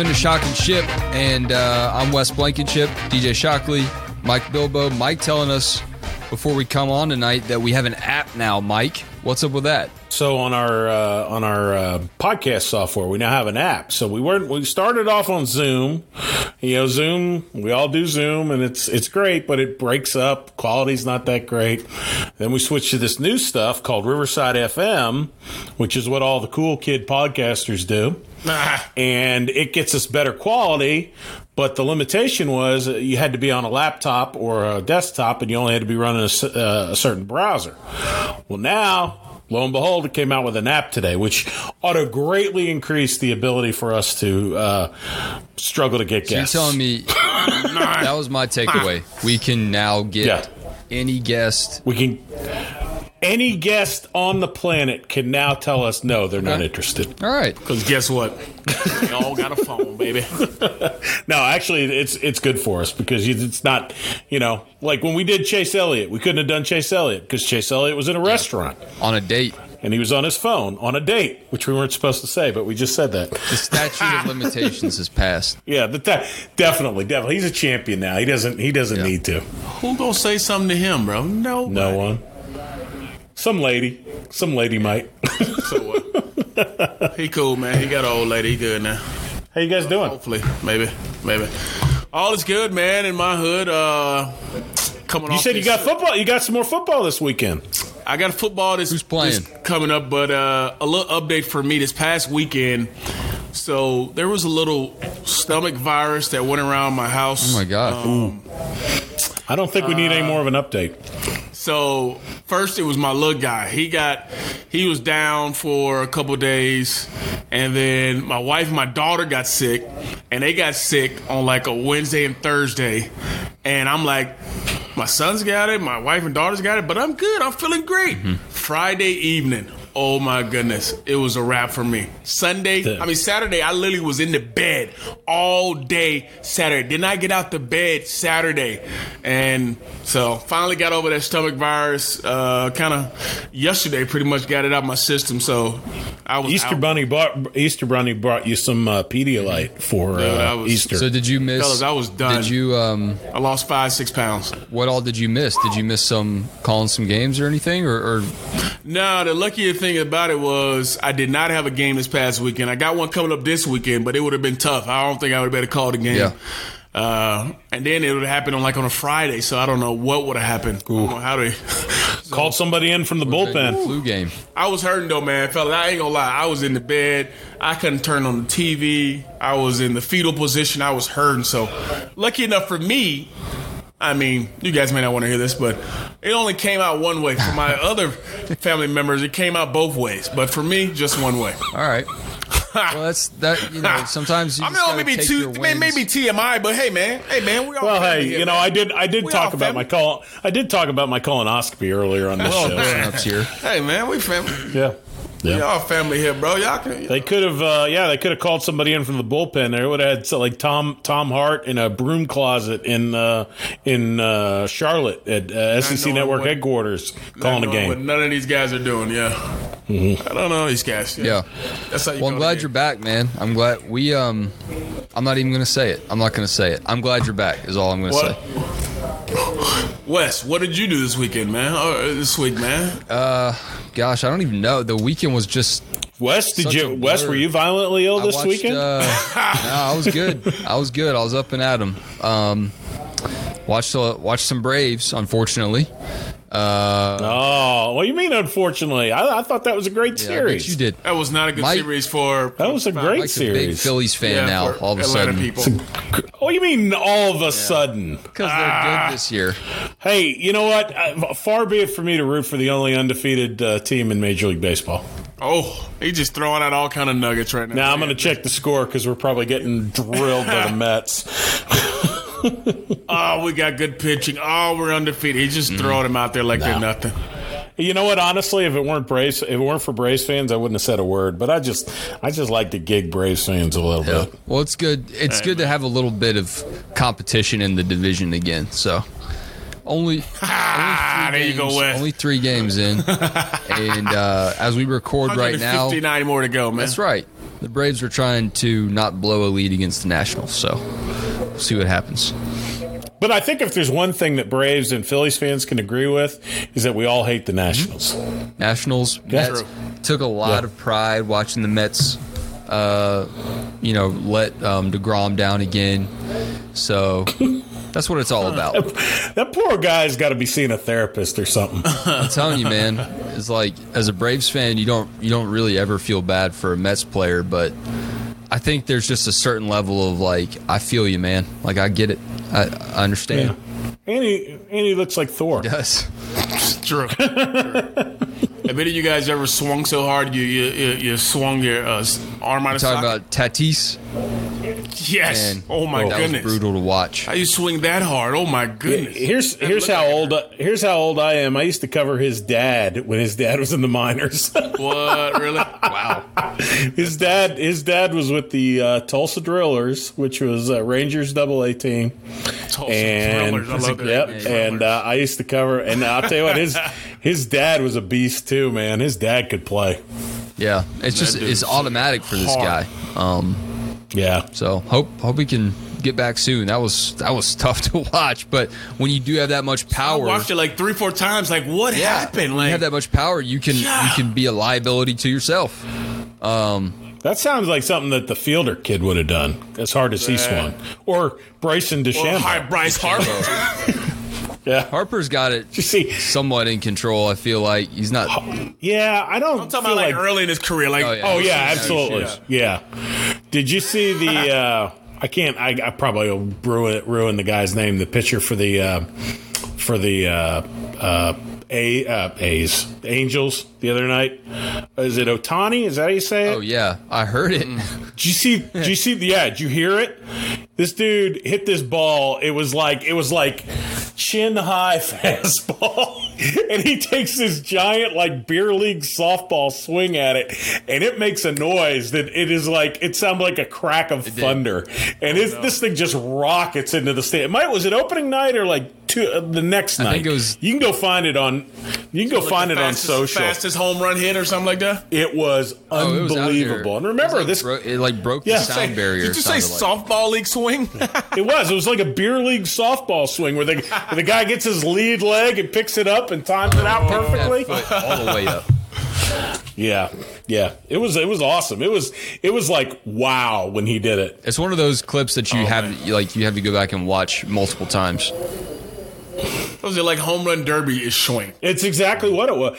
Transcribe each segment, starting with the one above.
Welcome into Shock and Ship, and I'm Wes Blankenship, DJ Shockley, Mike Bilbo. Mike telling us before we come on tonight that we have an app now. Mike, what's up with that? So on our podcast software, we now have an app. So we started off on Zoom. Zoom, we all do Zoom, and it's great, but it breaks up. Quality's not that great. Then we switched to this new stuff called Riverside FM, which is what all the cool kid podcasters do. And it gets us better quality, but the limitation was you had to be on a laptop or a desktop, and you only had to be running a certain browser. Well, now, lo and behold, it came out with an app today, which ought to greatly increase the ability for us to struggle to get guests. So you're telling me that was my takeaway. We can now get any guest. Any guest on the planet can now tell us no, they're not interested. All right. Because guess what? We all got a phone, baby. No, actually, it's good for us because it's not, like when we did Chase Elliott, we couldn't have done Chase Elliott because Chase Elliott was in a restaurant. On a date. And he was on his phone on a date, which we weren't supposed to say, but we just said that. The statute of limitations has passed. Yeah, definitely. He's a champion now. He doesn't need to. Who gonna say something to him, bro? Nobody. No one. Some lady might. So what? He cool, man. He got an old lady. He good now. How you guys doing? Hopefully, maybe. All is good, man. In my hood, coming. You said you got football. You got some more football this weekend. I got football this coming up, but a little update for me this past weekend. So there was a little stomach virus that went around my house. Oh my God! I don't think we need any more of an update. So first it was my little guy. He was down for a couple days, and then my wife and my daughter got sick, and they got sick on like a Wednesday and Thursday. And I'm like, my son's got it, my wife and daughter's got it, but I'm good. I'm feeling great. Mm-hmm. Friday evening. Oh my goodness, it was a wrap for me. Saturday, I literally was in the bed all day Saturday. Did not get out the bed Saturday. And so finally got over that stomach virus kind of yesterday, pretty much got it out of my system. So I was Easter Bunny brought you some Pedialyte for Easter. So did you miss? Fellas, I was done. Did you? I lost 5-6 pounds. What all did you miss? Did you miss calling some games or anything? Or No, the luckiest thing about it was I did not have a game this past weekend. I got one coming up this weekend, but it would have been tough. I don't think I would have been able to call the game. Yeah. And then it would have happened on a Friday, so I don't know what would have happened. I don't know how they called somebody in from the bullpen. Flu game. I was hurting though, man, fellas. I ain't gonna lie. I was in the bed. I couldn't turn on the TV. I was in the fetal position. I was hurting. So, lucky enough for me. I mean, you guys may not want to hear this, but it only came out one way. For my other family members, it came out both ways. But for me, just one way. All right. Well, that's that. Sometimes you just maybe TMI, but hey, man, we all. Well, hey, here, I did talk about my colonoscopy earlier on this show. Here. Hey, man, we family. Yeah. We all family here, bro. Y'all can. They could have, called somebody in from the bullpen. They would have had like Tom Hart in a broom closet in Charlotte at SEC Network headquarters calling a game. What none of these guys are doing. Yeah, I don't know these guys. Yeah. That's how you. Well, I'm glad you're back, man. I'm glad we. I'm not even going to say it. I'm not going to say it. I'm glad you're back. Is all I'm going to say. Wes, what did you do this weekend, man? This week, man. Gosh, I don't even know. The weekend was just. Wes, were you violently ill this weekend? No, I was good. I was up and at 'em. Watched some Braves, unfortunately. What do you mean, unfortunately? I thought that was a great series. You did. That was not a good series for. That was a great series. A big Phillies fan now, all of a sudden. People. What do you mean, all of a sudden? Because they're good this year. Hey, you know what? Far be it for me to root for the only undefeated team in Major League Baseball. Oh, he's just throwing out all kind of nuggets right now. Now I'm going to check the score because we're probably getting drilled by the Mets. Oh, we got good pitching. Oh, we're undefeated. He's just throwing them out there like they're nothing. You know what? Honestly, if it weren't for Braves fans, I wouldn't have said a word. But I just like to gig Braves fans a little bit. Well, it's good. It's good to have a little bit of competition in the division again. So only 3 there games, you go, Wes. Only 3 games in, and as we record right now, 59 more to go, man. That's right. The Braves are trying to not blow a lead against the Nationals, so we'll see what happens. But I think if there's one thing that Braves and Phillies fans can agree with is that we all hate the Nationals. Nationals, Mets, took a lot of pride watching the Mets, let DeGrom down again. So that's what it's all about. That poor guy's got to be seeing a therapist or something. I'm telling you, man. It's like, as a Braves fan, you don't really ever feel bad for a Mets player, but I think there's just a certain level of, like, I feel you, man. Like, I get it. I understand. Yeah. And he looks like Thor. He does. It's true. Have any of you guys ever swung so hard you swung your arm out of socket? Talking about Tatis? Yes. Man, oh my goodness. That was brutal to watch. How you swing that hard? Oh my goodness. Here's how old I am. I used to cover his dad when his dad was in the minors. What? Really? Wow. His dad was with the Tulsa Drillers, which was Rangers AA team. Tulsa Drillers. I love that. Yep. And I used to cover, and I'll tell you what, his dad was a beast too, man. His dad could play. Yeah, it's automatic for this guy. Yeah. So hope we can get back soon. That was tough to watch, but when you do have that much power, I watched it like 3-4 times. Like, what happened? Like, you have that much power, you can be a liability to yourself. That sounds like something that the Fielder kid would have done. As hard as he swung, or Bryson DeChambeau, or Bryce Harper. Yeah, Harper's got it somewhat in control. I feel like he's not. Yeah, I don't. I'm talking about like early in his career. Like, absolutely. Yeah. Did you see the? I probably will ruin the guy's name. The pitcher for the Angels the other night. Is it Ohtani? Is that how you say it? Oh yeah, I heard it. Did you see? Yeah, did you hear it? This dude hit this ball. It was like chin high fastball, and he takes this giant like beer league softball swing at it, and it makes a noise that it sounded like a crack of thunder, and this thing just rockets into the stadium. Was it opening night or like the next night? I think it was. You can go find it on. You can go find it on social. Fastest home run hit or something like that. It was unbelievable. And remember, it broke the sound barrier. Did you say softball league swing? It was like a beer league softball swing where the guy gets his lead leg and picks it up and times it out perfectly. All the way up. Yeah. It was awesome. It was like wow when he did it. It's one of those clips that you have to go back and watch multiple times. Was it like home run derby-ish swing? It's exactly what it was.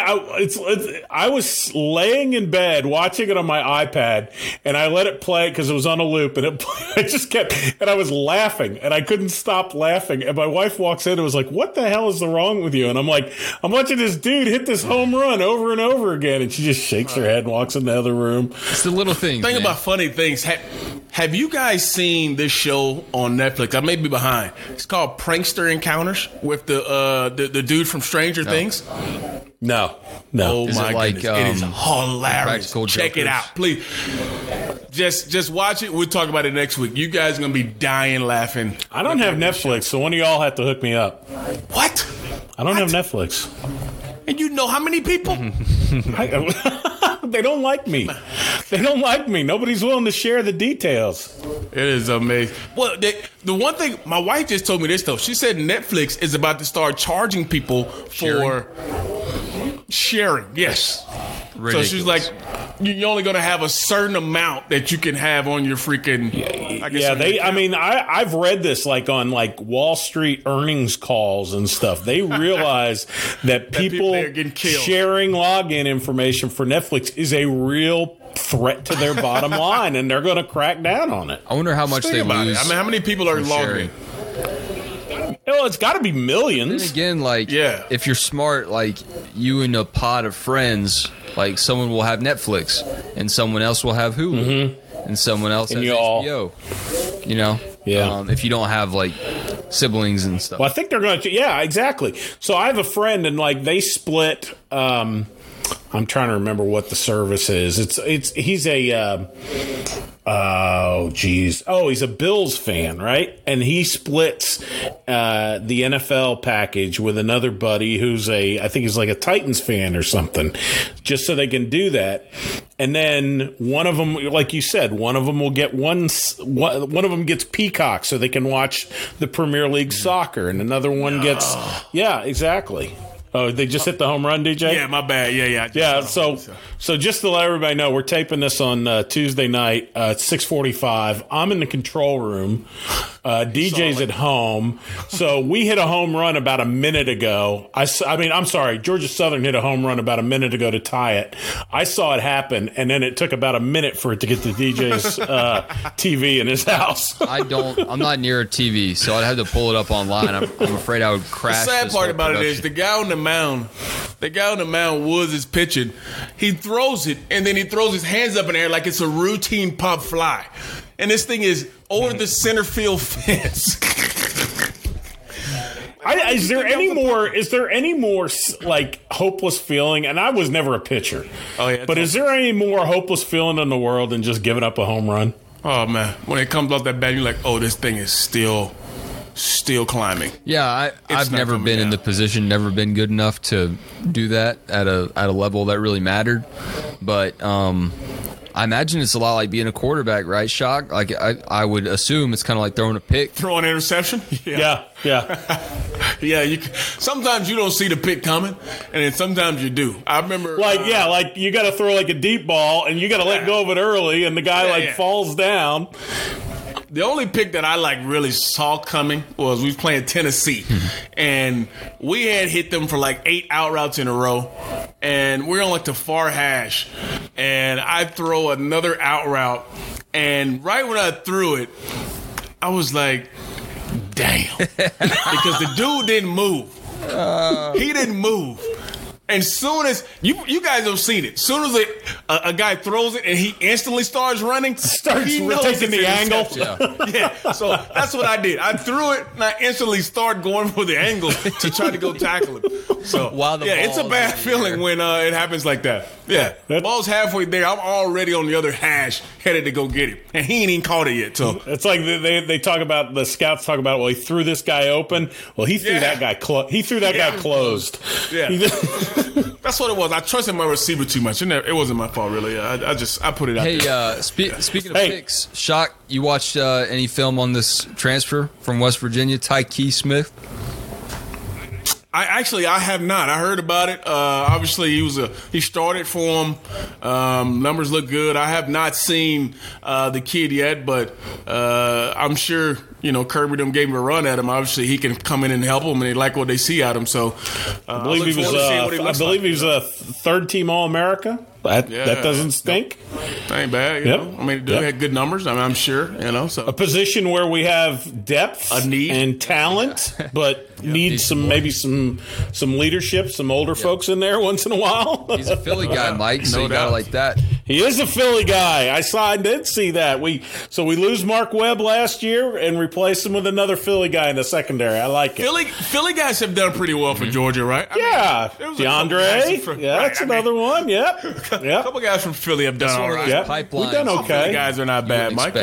I was laying in bed watching it on my iPad, and I let it play because it was on a loop, and I just kept, and I was laughing, and I couldn't stop laughing. And my wife walks in and was like, "What the hell is wrong with you?" And I'm like, "I'm watching this dude hit this home run over and over again," and she just shakes her head and walks in the other room. It's the little things. Think about funny things. Have you guys seen this show on Netflix? I may be behind. It's called Prankster Encounters with the dude from Stranger Things. No. Oh my goodness, it is hilarious. Check it out, please. Just watch it. We'll talk about it next week. You guys are gonna be dying laughing. I don't have Netflix, so one of y'all have to hook me up. What? I don't have Netflix. And you know how many people? They don't like me. Nobody's willing to share the details. It is amazing. Well, the one thing, my wife just told me this, though. She said Netflix is about to start charging people for sharing. Yes. Ridiculous. So she's like, you're only going to have a certain amount that you can have on your freaking. I've read this like on like Wall Street earnings calls and stuff. They realize that people sharing login information for Netflix is a real threat to their bottom line, and they're going to crack down on it. I wonder how much they lose. I mean, how many people are logging? Well, it's got to be millions. Then again, if you're smart, like you and a pod of friends, like someone will have Netflix, and someone else will have Hulu, and someone else has HBO. You know, if you don't have like siblings and stuff. Well, I think they're going to. Yeah, exactly. So I have a friend, and like they split. I'm trying to remember what the service is. He's a Oh, geez. Oh, he's a Bills fan, right? And he splits the NFL package with another buddy who's I think he's like a Titans fan or something, just so they can do that. And then one of them, like you said, one of them will get one of them gets Peacock so they can watch the Premier League soccer, and another one gets, yeah, exactly. Oh, they just hit the home run, DJ? Yeah, my bad. Yeah. Yeah, so just to let everybody know, we're taping this on Tuesday night at 6:45. I'm in the control room. DJ's at home. So we hit a home run about a minute ago. I'm sorry, Georgia Southern hit a home run about a minute ago to tie it. I saw it happen, and then it took about a minute for it to get to DJ's TV in his house. I'm not near a TV, so I'd have to pull it up online. I'm afraid I would crash. The sad part about it is the guy on the mound, Woods, is pitching. He throws it, and then he throws his hands up in the air like it's a routine pop fly. And this thing is over the center field fence. Is there any more like hopeless feeling? And I was never a pitcher. Oh yeah. But is there any more hopeless feeling in the world than just giving up a home run? Oh man, when it comes off that bat, you're like, oh, this thing is still climbing. Yeah, I've never been in the position, never been good enough to do that at a level that really mattered. But I imagine it's a lot like being a quarterback, right, Shock? Like I would assume it's kind of like throwing a pick. Throwing an interception? Yeah. Yeah, sometimes you don't see the pick coming, and then sometimes you do. I remember... like you got to throw like a deep ball, and you got to let go of it early, and the guy falls down. The only pick that I really saw coming was we was playing Tennessee, and we had hit them for 8 out routes in a row, and we're on the far hash, and I throw another out route, and right when I threw it, I was like, damn, because the dude didn't move. He didn't move. And soon as you guys have seen it, soon as a guy throws it and he instantly starts running, taking the angle. Yeah, so that's what I did. I threw it and I instantly started going for the angle to try to go tackle him. So it's a bad feeling when it happens like that. Yeah, the ball's halfway there. I'm already on the other hash, headed to go get him, and he ain't even caught it yet. So it's like they talk about, the scouts talk about, well, he threw this guy open. Well, he threw that guy guy closed. Yeah. That's what it was. I trusted my receiver too much. It wasn't my fault, really. I put it out there. Hey, speaking of picks, Shock, you watched any film on this transfer from West Virginia, Tyke Smith? I have not. I heard about it. Obviously, he started for him. Numbers look good. I have not seen the kid yet, but I'm sure Kirby them gave him a run at him. Obviously, he can come in and help them, and they like what they see out of him. So I believe he was a third-team All-America. That doesn't stink. That ain't bad. You know? I mean, they had good numbers. I mean, I'm sure. So a position where we have depth, a need, and talent, but need some leadership, some older folks in there once in a while. He's a Philly guy, Mike. So you got like that. He is a Philly guy. I did see that. We lose Mark Webb last year and replace him with another Philly guy in the secondary. I like it. Philly guys have done pretty well for Georgia, right? DeAndre. That's another one. Yep. A couple guys from Philly have done all right. We've done okay. Philly guys are not bad, Mike.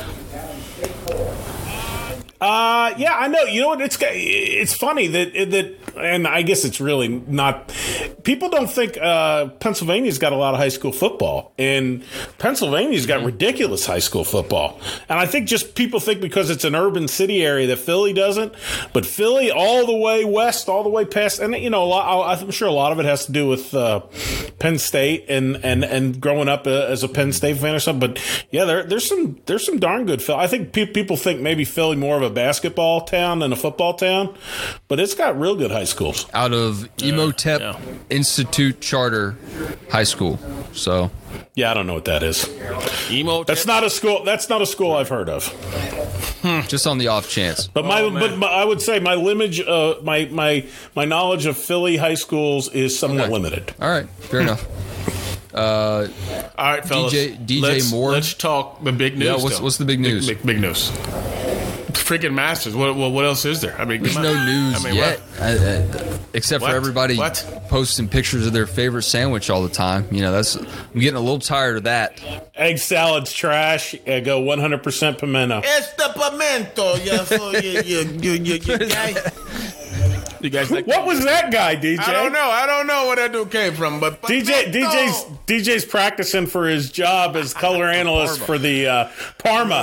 I know. You know what? It's funny that, and I guess it's really not. People don't think Pennsylvania's got a lot of high school football, and Pennsylvania's got ridiculous high school football. And I think just people think because it's an urban city area that Philly doesn't, but Philly all the way west, all the way past, and I'm sure a lot of it has to do with Penn State and growing up as a Penn State fan or something. But yeah, there's some darn good Philly. I think people think maybe Philly more of a basketball town than a football town, but it's got real good high schools. Out of Emotep Institute Charter High School. So yeah, I don't know what that is. That's not a school I've heard of. Just on the off chance. But I would say my my knowledge of Philly high schools is somewhat limited. All right, fair enough. All right, fellas. DJ Moore. Let's talk the big news. Yeah, what's the big news? Big news. Freaking Masters. What else is there? I mean, there's no news yet. Except for everybody posting pictures of their favorite sandwich all the time. You know, I'm getting a little tired of that. Egg salad's trash. I go 100% pimento. It's the pimento. You guys. You guys like what was that guy, DJ? I don't know where that dude came from, but DJ's practicing for his job as color analyst for the Parma.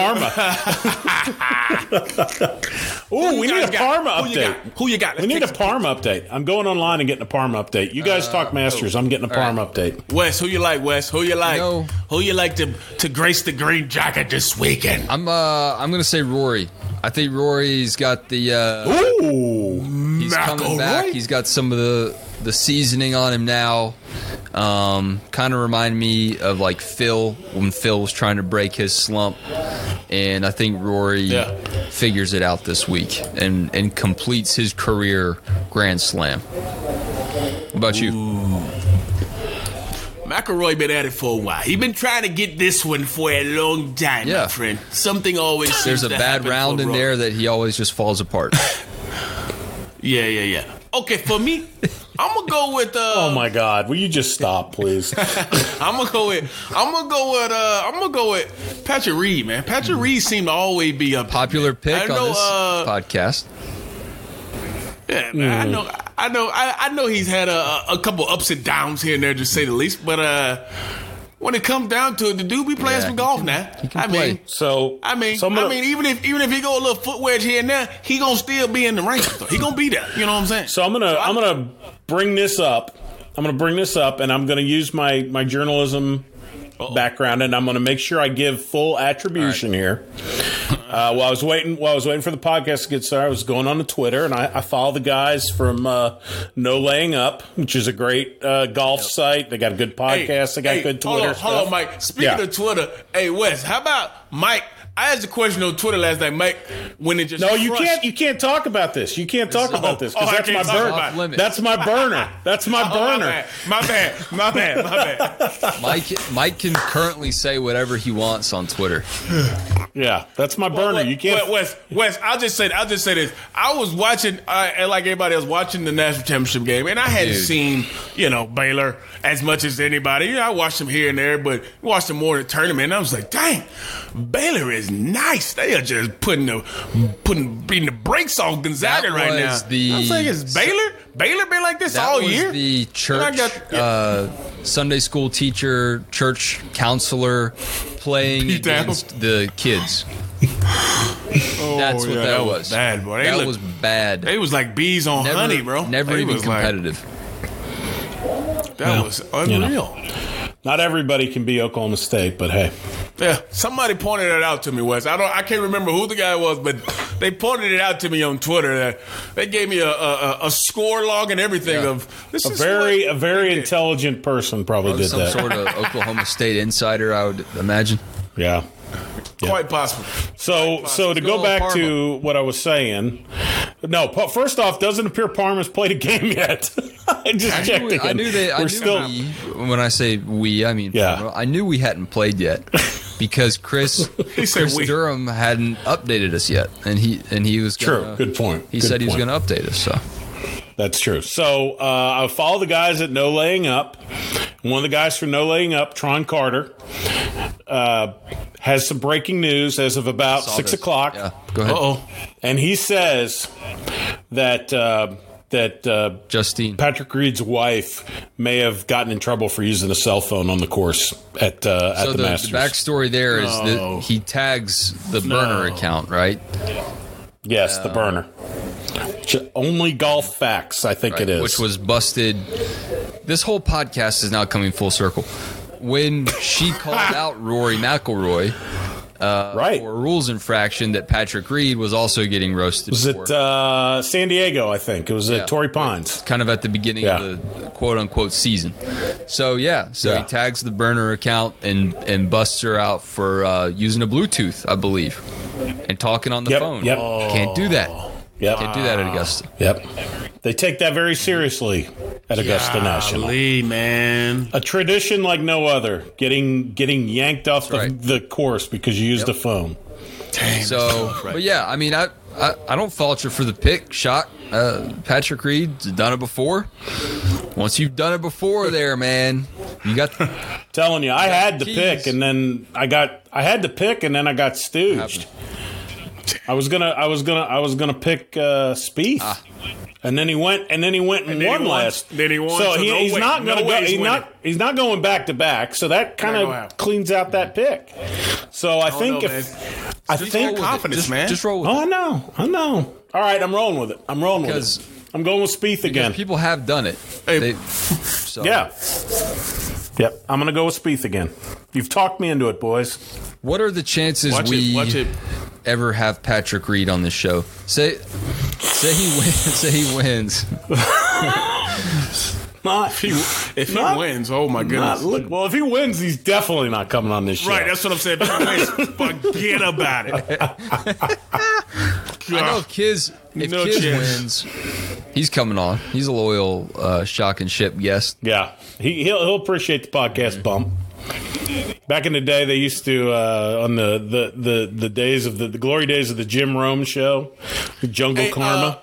Ooh, we need a Parma update. Who you got? We need a Parma update. I'm going online and getting a Parma update. You guys talk Masters. I'm getting a Parma update. Wes, who you like? Wes, who you like? No. Who you like to grace the green jacket this weekend? I'm gonna say Rory. I think Rory's got the. He's coming back. He's got some of the seasoning on him now. Kind of remind me of like Phil when Phil was trying to break his slump, and I think Rory figures it out this week and completes his career Grand Slam. What about you? McIlroy been at it for a while. He been trying to get this one for a long time, my friend. Something always there's a bad round in there that he always just falls apart. Yeah. Okay, for me, I'm gonna go with. Oh my God! Will you just stop, please? I'm gonna go with Patrick Reed, man. Patrick Reed seemed to always be a popular pick on this podcast. Yeah, man. I know he's had a couple ups and downs here and there, to say the least. But when it comes down to it, the dude be playing some golf now. I mean, even if he go a little foot wedge here and there, he gonna still be in the range. He gonna be there. You know what I'm saying? So I'm gonna bring this up. and I'm gonna use my journalism background, and I'm going to make sure I give full attribution here. While I was waiting for the podcast to get started, I was going on to Twitter, and I follow the guys from No Laying Up, which is a great golf site. They got a good podcast. They got good Twitter stuff. Hold on, Mike. Speaking of Twitter, hey Wes, how about Mike? I asked a question on Twitter last night, Mike. When it just you can't talk about this. You can't talk about this because that's my burner. That's my burner. That's my burner. My bad. Mike can currently say whatever he wants on Twitter. Yeah, that's my burner. You can't. Wes, I'll just say this. I was watching, like everybody else, watching the national championship game, and I hadn't seen, Baylor as much as anybody. I watched them here and there, but watched them more in the tournament. And I was like, dang, Baylor is nice. They are just beating the brakes off Gonzaga right now. I was like, is Baylor been like this all year? The church Sunday school teacher, church counselor playing against the kids. That's what that was. Bad, boy. That was bad. They was like bees on honey, bro. Never even competitive. That was unreal. Not everybody can be Oklahoma State, but hey. Yeah, somebody pointed it out to me, Wes. I can't remember who the guy was, but they pointed it out to me on Twitter. They gave me a score log and everything of this. A very intelligent person probably did that. Some sort of Oklahoma State insider, I would imagine. Yeah. Quite possible. So to go back to what I was saying, no. First off, doesn't appear Parma's played a game yet. I just checked again. When I say we, I mean Parma. I knew we hadn't played yet because Chris Durham hadn't updated us yet, and he was true. Good point. He said he was going to update us. So. That's true. So I follow the guys at No Laying Up. One of the guys from No Laying Up, Tron Carter, has some breaking news as of about 6 o'clock. Yeah, go ahead. And he says that Justine, Patrick Reed's wife, may have gotten in trouble for using a cell phone on the course at the Masters. The backstory there is that he tags the burner account, right? Yes, the burner. Only Golf Facts, I think it is. Which was busted. This whole podcast is now coming full circle. When she called out Rory McIlroy for a rules infraction that Patrick Reed was also getting roasted for. Was it San Diego, I think? It was at Torrey Pines. Kind of at the beginning of the quote-unquote season. So, he tags the burner account and busts her out for using a Bluetooth, I believe, and talking on the phone. Yep. Can't do that. Yep. Can't do that at Augusta. Yep. They take that very seriously at Augusta National. Man. A tradition like no other. Getting yanked off the course because you used a phone. Dang, but yeah, I mean, I don't fault you for the pick, Shock. Patrick Reed's done it before. Once you've done it before, there, man, you got. Telling you, I had to pick, and then I got stooged. I was gonna pick Spieth. And then he went and won last. Then he won. So he's not going to go. He's not going back to back. So that kind of cleans out that pick. So I think confidence, man. Just roll with it. I know. All right, I'm rolling with it. I'm going with Spieth again. People have done it. Yeah. Yep. I'm going to go with Spieth again. You've talked me into it, boys. What are the chances we ever have Patrick Reed on this show? Say he wins. If he wins, oh my goodness. Well, if he wins, he's definitely not coming on this show. Right, that's what I'm saying. If he wins, forget about it. I know if Kiz wins, he's coming on. He's a loyal Shock and Ship guest. Yeah, he'll appreciate the podcast bump. Back in the day, they used to on the days of the glory days of the Jim Rome show, Jungle Karma.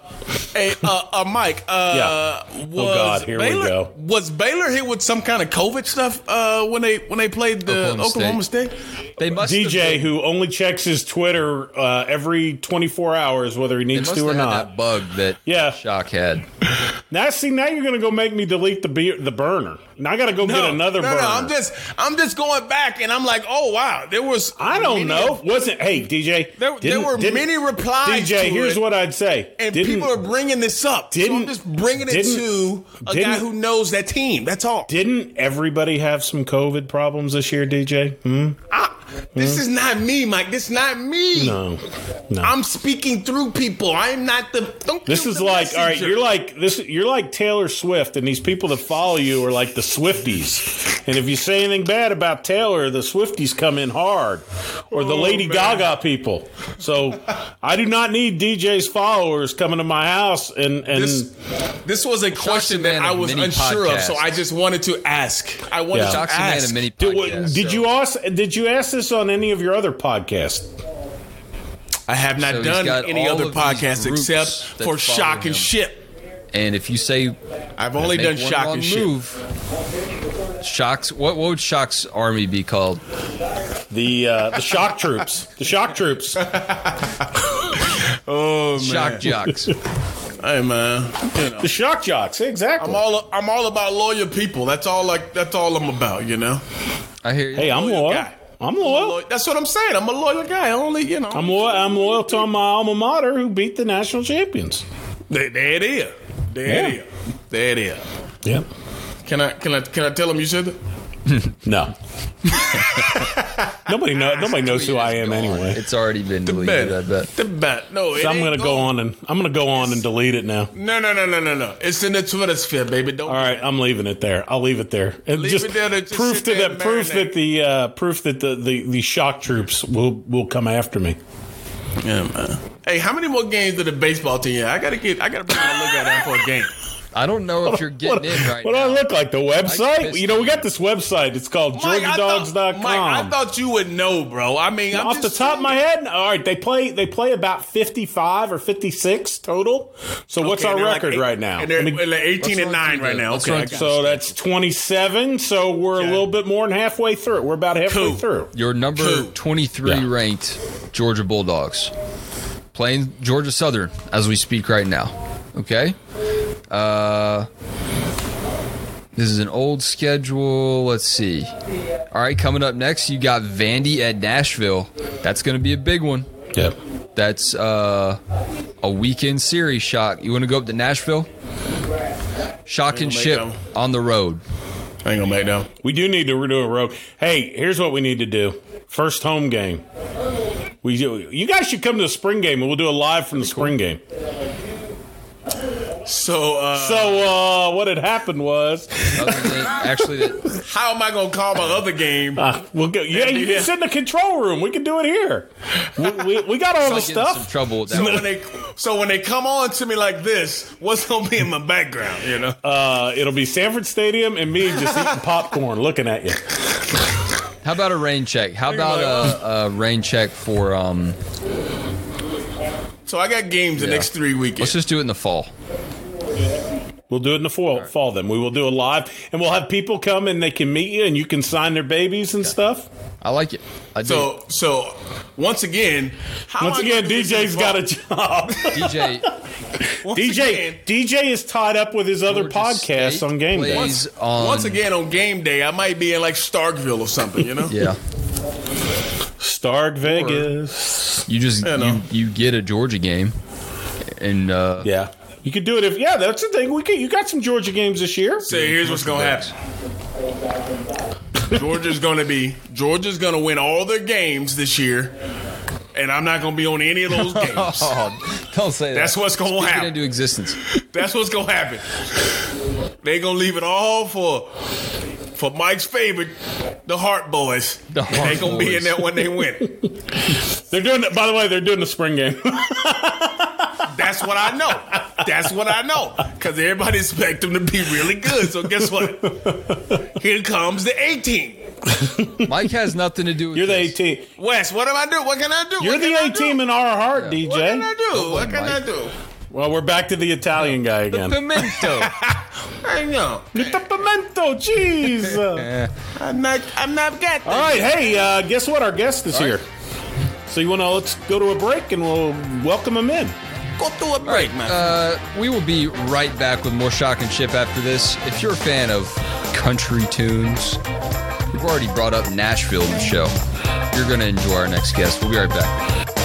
Mike. Yeah. Oh God, here we go. Was Baylor hit with some kind of COVID stuff when they played the Oklahoma State? They must DJ, who only checks his Twitter every 24 hours, whether he needs to or not. That bug that Shock had. Now you're going to go make me delete the burner. Now I got to go get another burner. No, I'm just going back, and I'm like, oh wow, there was. I don't know. Hey, DJ. There were many replies. DJ, here's what I'd say. And people are bringing this up. So I'm just bringing it to a guy who knows that team. That's all. Didn't everybody have some COVID problems this year, DJ? This is not me, Mike. This is not me. No. I'm speaking through people. I'm not the. This is like, messenger. All right. You're like Taylor Swift, and these people that follow you are like the Swifties. And if you say anything bad about Taylor, the Swifties come in hard, or the Lady Gaga people. So I do not need DJ's followers coming to my house and. This was a question that I was unsure of, so I just wanted to ask. I wanted to ask. A mini podcast, Did you ask this on any of your other podcasts? I have not done any other podcasts except for Shock and Ship. And if you say I've only done Shock and Ship. Shock's what would Shock's army be called? The Shock Troops. The Shock Troops. Oh man. Shock Jocks. Hey man, the Shock Jocks, exactly. I'm all about loyal people. That's all I'm about, you know. I hear you. Hey, I'm loyal. Guy. I'm loyal. That's what I'm saying. I'm a loyal guy. I'm loyal to my alma mater who beat the national champions. There it is. There it is. Yep. Can I tell them you said that? No. Nobody knows who I am anyway. It's already been deleted. I bet. The bet. No, so I'm gonna go on and delete it now. No. It's in the Twitter sphere, baby. Don't. All right, I'm leaving it there. I'll leave it there. And leave it there. Proof that the Shock Troops will come after me. Yeah, man. Hey, how many more games did the baseball team have? I gotta bring my look at that for a game. I don't know if you're getting in right now. What do I look like? The website? We got this website. It's called GeorgiaDogs.com. Mike, I thought you would know, bro. I mean, off the top of my head, all right, they play about 55 or 56 total. So what's our record right now? And they're 18-9 right now. Okay, so that's 27. So we're a little bit more than halfway through. We're about halfway through. Your number 23 ranked Georgia Bulldogs playing Georgia Southern as we speak right now. Okay. This is an old schedule. Let's see. All right, coming up next, you got Vandy at Nashville. That's going to be a big one. Yep. That's a weekend series, Shock. You want to go up to Nashville? Shock and Ship on the road. I ain't going to make no. We do need to do a road. Hey, here's what we need to do. First home game. You guys should come to the spring game, and we'll do a live from the spring game. So what had happened was how am I gonna call my other game? We'll go. Yeah, you can sit in the control room. We can do it here. We got all the stuff. Some trouble with that. So when they come on to me like this, what's gonna be in my background? You know, it'll be Sanford Stadium and me just eating popcorn, looking at you. How about a rain check? How about a rain check for So I got games the next 3 weekends. Let's just do it in the fall. We'll do it in the fall then. We will do it live, and we'll have people come and they can meet you, and you can sign their babies and stuff. I like it. I do. So once again, DJ's got a job. DJ is tied up with his other podcasts on game day. Once again on game day, I might be in like Starkville or something, you know? Yeah. Stark Vegas. You just you get a Georgia game, and yeah. You could do it that's the thing. You got some Georgia games this year. So here's what's going to happen. Georgia's going to win all their games this year, and I'm not going to be on any of those games. Don't say that. That's what's going to happen. Into existence. That's what's going to happen. They're going to leave it all for Mike's favorite, the Hart Boys. They're going to be in there when they win. They're doing it. By the way, they're doing the spring game. That's what I know. Because everybody expects them to be really good. So guess what? Here comes the A team. Mike has nothing to do with You're this. the A team. Wes, what am I doing? What can I do? You're the A team in our heart, DJ. What can I do? What can I do? Well, we're back to the Italian guy again. The pimento. I know. The pimento, jeez. I'm not got that. All right, hey, guess what? Our guest is here. So let's go to a break and we'll welcome him in. Go through a break, man. We will be right back with more Shock and Ship after this. If you're a fan of country tunes, we've already brought up Nashville in the show. You're going to enjoy our next guest. We'll be right back.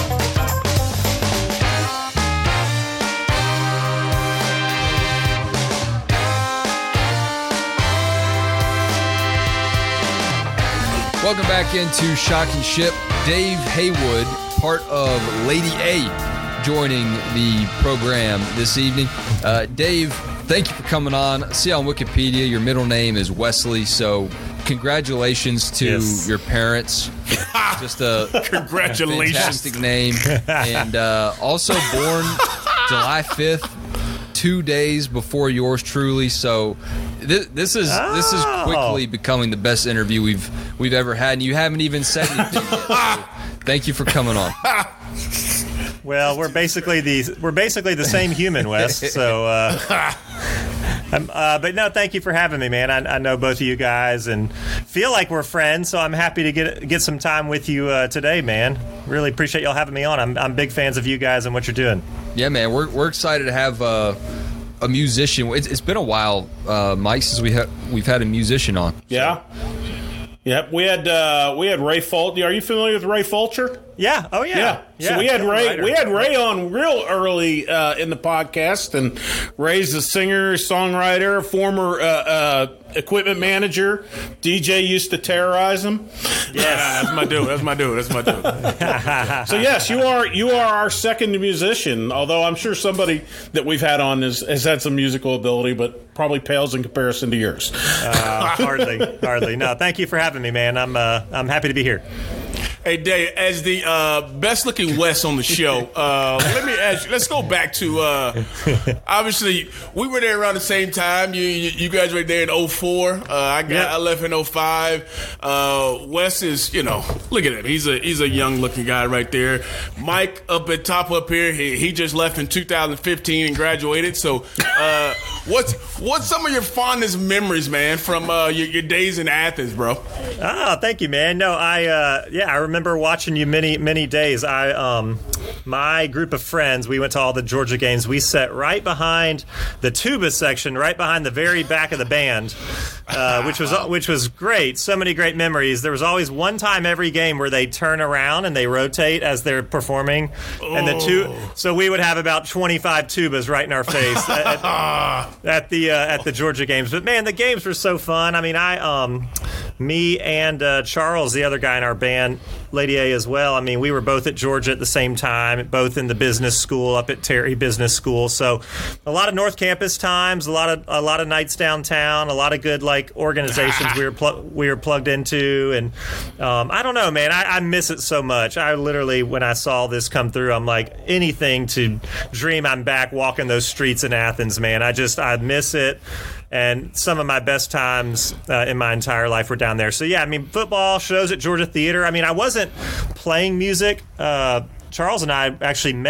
Welcome back into Shock and Ship. Dave Haywood, part of Lady A, joining the program this evening. Dave, thank you for coming on. I see on Wikipedia your middle name is Wesley, so congratulations to your parents. Just a fantastic name. And also born July 5th, 2 days before yours truly. So this is quickly becoming the best interview we've ever had, and you haven't even said anything yet. So thank you for coming on. Well, we're basically the same human, Wes. So, but no, thank you for having me, man. I know both of you guys and feel like we're friends, so I'm happy to get some time with you today, man. Really appreciate y'all having me on. I'm big fans of you guys and what you're doing. Yeah, man, we're excited to have a musician. It's been a while, Mike, since we've had a musician on. Yeah. Yep, we had Ray Fulcher. Are you familiar with Ray Fulcher? Yeah. Oh yeah. So we had Ray. We had Ray on real early in the podcast, and Ray's a singer, songwriter, former equipment manager. DJ used to terrorize him. Yeah, that's my dude. So yes, you are our second musician. Although I'm sure somebody that we've had on has had some musical ability, but probably pales in comparison to yours. Hardly. No, thank you for having me, man. I'm happy to be here. Hey, Dave, as the best-looking Wes on the show, let me ask you, let's go back to, obviously, we were there around the same time. You guys were there in 2004. I left in 2005. Wes is, look at him. He's a young-looking guy right there. Mike up here, he just left in 2015 and graduated. So what's some of your fondest memories, man, from your days in Athens, bro? Oh, thank you, man. No, I remember watching you many days. My group of friends, we went to all the Georgia games. We sat right behind the tuba section, right behind the very back of the band, which was great. So many great memories. There was always one time every game where they turn around and they rotate as they're performing, and so we would have about 25 tubas right in our face at the Georgia games. But man, the games were so fun. I mean, me and Charles, the other guy in our band, Lady A as well. I mean, we were both at Georgia at the same time, both in the business school up at Terry Business School. So a lot of North Campus times, a lot of nights downtown, a lot of good organizations we were plugged into, and I don't know, man, I miss it so much. I literally, when I saw this come through, I'm like, anything to dream I'm back walking those streets in Athens, man. I miss it. And some of my best times in my entire life were down there. So, yeah, I mean, football, shows at Georgia Theater. I mean, I wasn't playing music. Charles and I actually met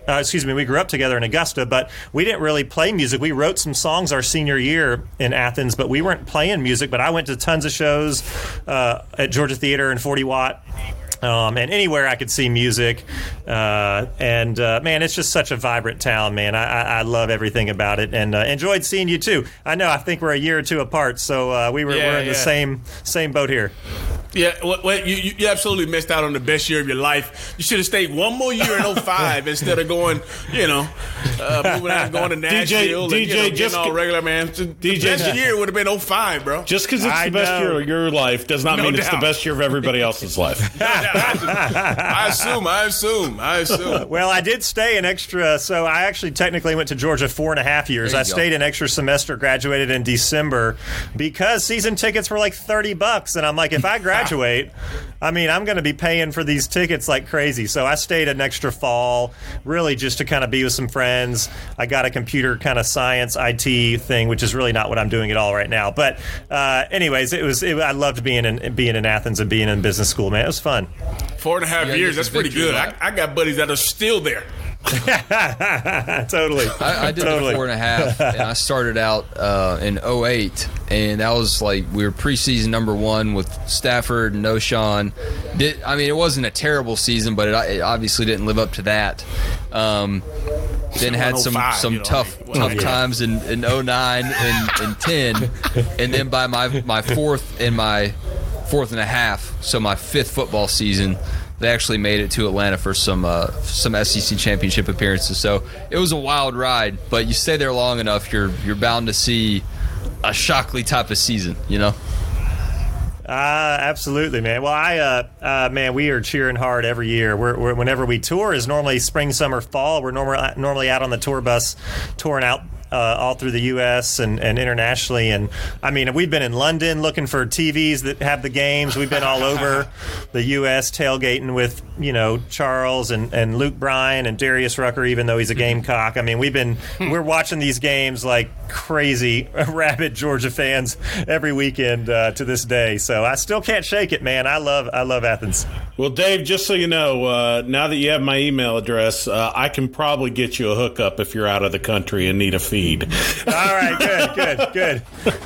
we grew up together in Augusta, but we didn't really play music. We wrote some songs our senior year in Athens, but we weren't playing music. But I went to tons of shows at Georgia Theater and 40 Watt. And anywhere I could see music. Man, it's just such a vibrant town, man. I love everything about it, and enjoyed seeing you, too. I know, I think we're a year or two apart, so we're in the same boat here. Yeah, you absolutely missed out on the best year of your life. You should have stayed one more year in 05 instead of going, moving out and going to Nashville and getting all regular, man. The best year would have been 05, bro. Just because it's the best year of your life does not mean it's the best year of everybody else's life. I assume. Well, I did stay an extra, so I actually technically went to Georgia 4.5 years. I stayed an extra semester, graduated in December, because season tickets were like $30, and I'm like, if I graduate, I'm going to be paying for these tickets like crazy. So I stayed an extra fall, really just to kind of be with some friends. I got a computer kind of science IT thing, which is really not what I'm doing at all right now. But anyways, I loved being in Athens and being in business school, man. It was fun. 4.5 years, that's pretty good. I got buddies that are still there. Totally. I did 4.5, and I started out in 2008, and that was like we were preseason number 1 with Stafford and O'Shawn. It wasn't a terrible season, but it obviously didn't live up to that. Then had some tough times in 2009 and 10, and then by my fourth and a half, so my 5th football season, they actually made it to Atlanta for some SEC championship appearances. So it was a wild ride, but you stay there long enough, you're bound to see a Shockley type of season, Absolutely, man. Well, we are cheering hard every year. Whenever we tour is normally spring, summer, fall. We're normally out on the tour bus touring out all through the U.S. and internationally. And, we've been in London looking for TVs that have the games. We've been all over the U.S. tailgating with, Charles and Luke Bryan and Darius Rucker, even though he's a Gamecock. We're watching these games like crazy, rabid Georgia fans every weekend to this day. So I still can't shake it, man. I love Athens. Well, Dave, just so you know, now that you have my email address, I can probably get you a hookup if you're out of the country and need a feed. All right, good.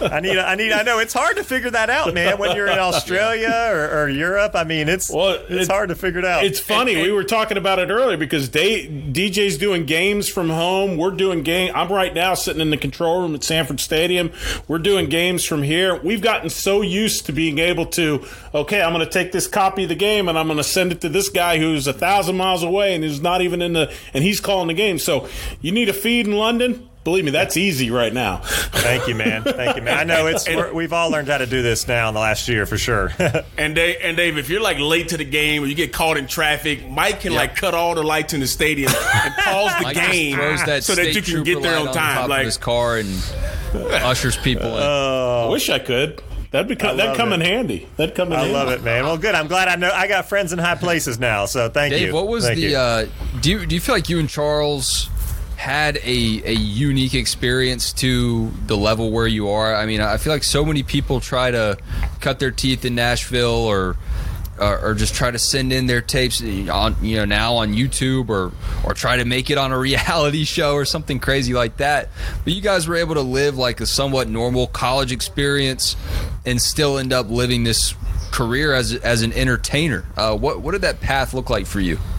I know it's hard to figure that out, man. When you're in Australia or Europe, it's hard to figure it out. It's funny. We were talking about it earlier because DJ's doing games from home. We're doing game. I'm right now sitting in the control room at Sanford Stadium. We're doing games from here. We've gotten so used to being able to, okay, I'm going to take this copy of the game and I'm going to send it to this guy who's 1,000 miles away and who's not even and he's calling the game. So you need a feed in London? Believe me, that's easy right now. Thank you, man. I know we've all learned how to do this now in the last year for sure. and Dave, if you're like late to the game or you get caught in traffic, Mike can cut all the lights in the stadium and pause the game so that you can get there on time. Top of his car and ushers people in. I wish I could. That'd come in handy. I love it, man. Well, good. I'm glad I got friends in high places now. So thank you. Dave, what was do you feel like you and Charles had a unique experience to the level where you are? I feel like so many people try to cut their teeth in Nashville or just try to send in their tapes on now on YouTube or try to make it on a reality show or something crazy like that. But you guys were able to live like a somewhat normal college experience and still end up living this career as an entertainer. What did that path look like for you?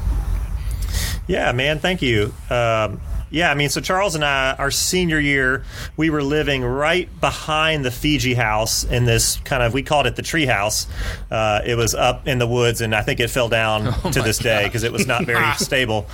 Yeah, man, thank you. So Charles and I, our senior year, we were living right behind the Fiji house in this kind of, we called it the tree house. It was up in the woods, and I think it fell down to this day because it was not very stable.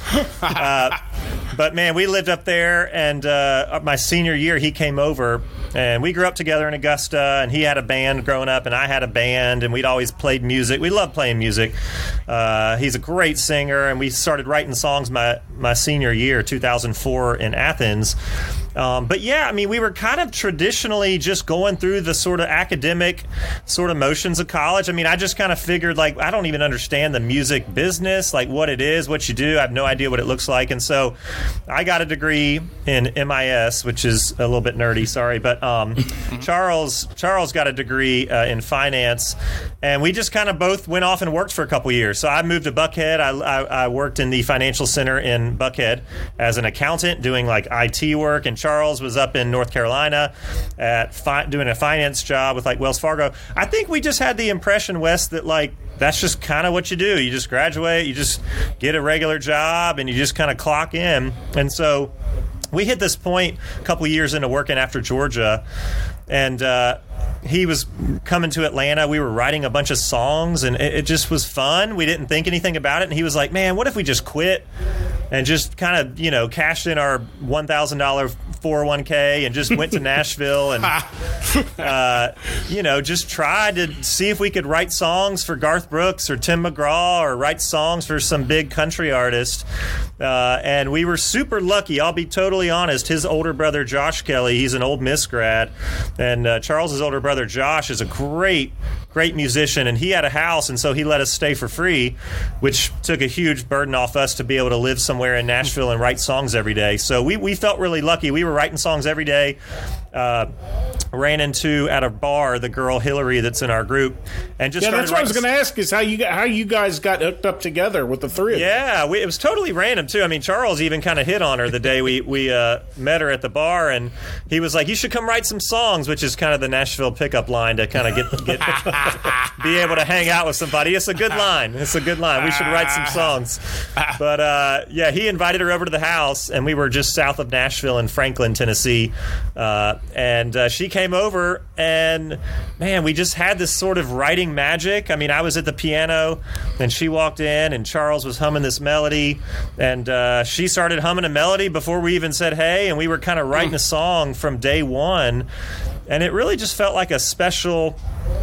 But, man, we lived up there, and my senior year, he came over, and we grew up together in Augusta, and he had a band growing up, and I had a band, and we'd always played music. We loved playing music. He's a great singer, and we started writing songs my senior year, 2004, in Athens. But yeah, we were kind of traditionally just going through the sort of academic sort of motions of college. I just kind of figured, I don't even understand the music business, what it is, what you do. I have no idea what it looks like. And so I got a degree in MIS, which is a little bit nerdy, sorry. But But Charles got a degree in finance, and we just kind of both went off and worked for a couple years. So I moved to Buckhead. I worked in the financial center in Buckhead as an accountant doing like IT work, and Charles was up in North Carolina doing a finance job with like Wells Fargo. I think we just had the impression, Wes, that like that's just kind of what you do. You just graduate, you just get a regular job, and you just kind of clock in. And so we hit this point a couple years into working after Georgia, and he was coming to Atlanta. We were writing a bunch of songs, and it just was fun. We didn't think anything about it, and he was like, man, what if we just quit and just kind of, cashed in our $1,000 401k and just went to Nashville and, just tried to see if we could write songs for Garth Brooks or Tim McGraw or write songs for some big country artist. And we were super lucky. I'll be totally honest. His older brother, Josh Kelly, he's an Ole Miss grad, and Charles's older brother, Josh, is a great musician, and he had a house, and so he let us stay for free, which took a huge burden off us to be able to live somewhere in Nashville and write songs every day. So we felt really lucky. We were writing songs every day. Ran into at a bar the girl Hillary that's in our group, and just that's what I was going to ask is how you guys got hooked up together with the three of you. Yeah, it was totally random too. I mean, Charles even kind of hit on her the day we met her at the bar, and he was like, "You should come write some songs," which is kind of the Nashville pickup line to kind of get be able to hang out with somebody. It's a good line. We should write some songs. But he invited her over to the house, and we were just south of Nashville in Franklin, Tennessee, and she came over, and man, we just had this sort of writing magic. I mean, I was at the piano, and she walked in, and Charles was humming this melody, and she started humming a melody before we even said hey, and we were kind of writing a song from day one, and it really just felt like a special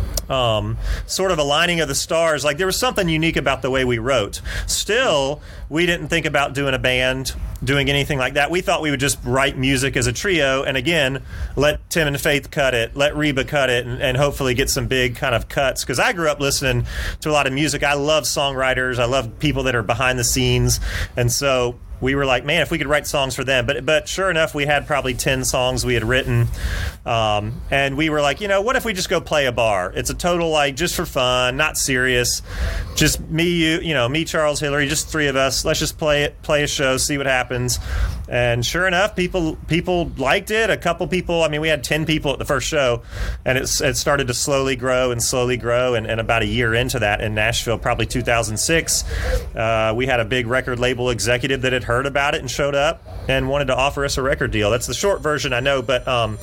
sort of aligning of the stars. Like there was something unique about the way we wrote. Still, we didn't think about doing a band, doing anything like that. We thought we would just write music as a trio, and again, let Tim and Faith cut it, let Reba cut it, and hopefully get some big kind of cuts. Because I grew up listening to a lot of music. I love songwriters. I love people that are behind the scenes. And so we were like, man, if we could write songs for them. But sure enough, we had probably 10 songs we had written. And we were like, what if we just go play a bar? It's a total, like, just for fun, not serious. Just me, me, Charles, Hillary, just three of us. Let's just play a show, see what happens. And sure enough, people liked it. A couple people, I mean, we had 10 people at the first show, and it started to slowly grow. And about a year into that in Nashville, probably 2006, we had a big record label executive that had heard about it and showed up and wanted to offer us a record deal. That's the short version, I know, but wow.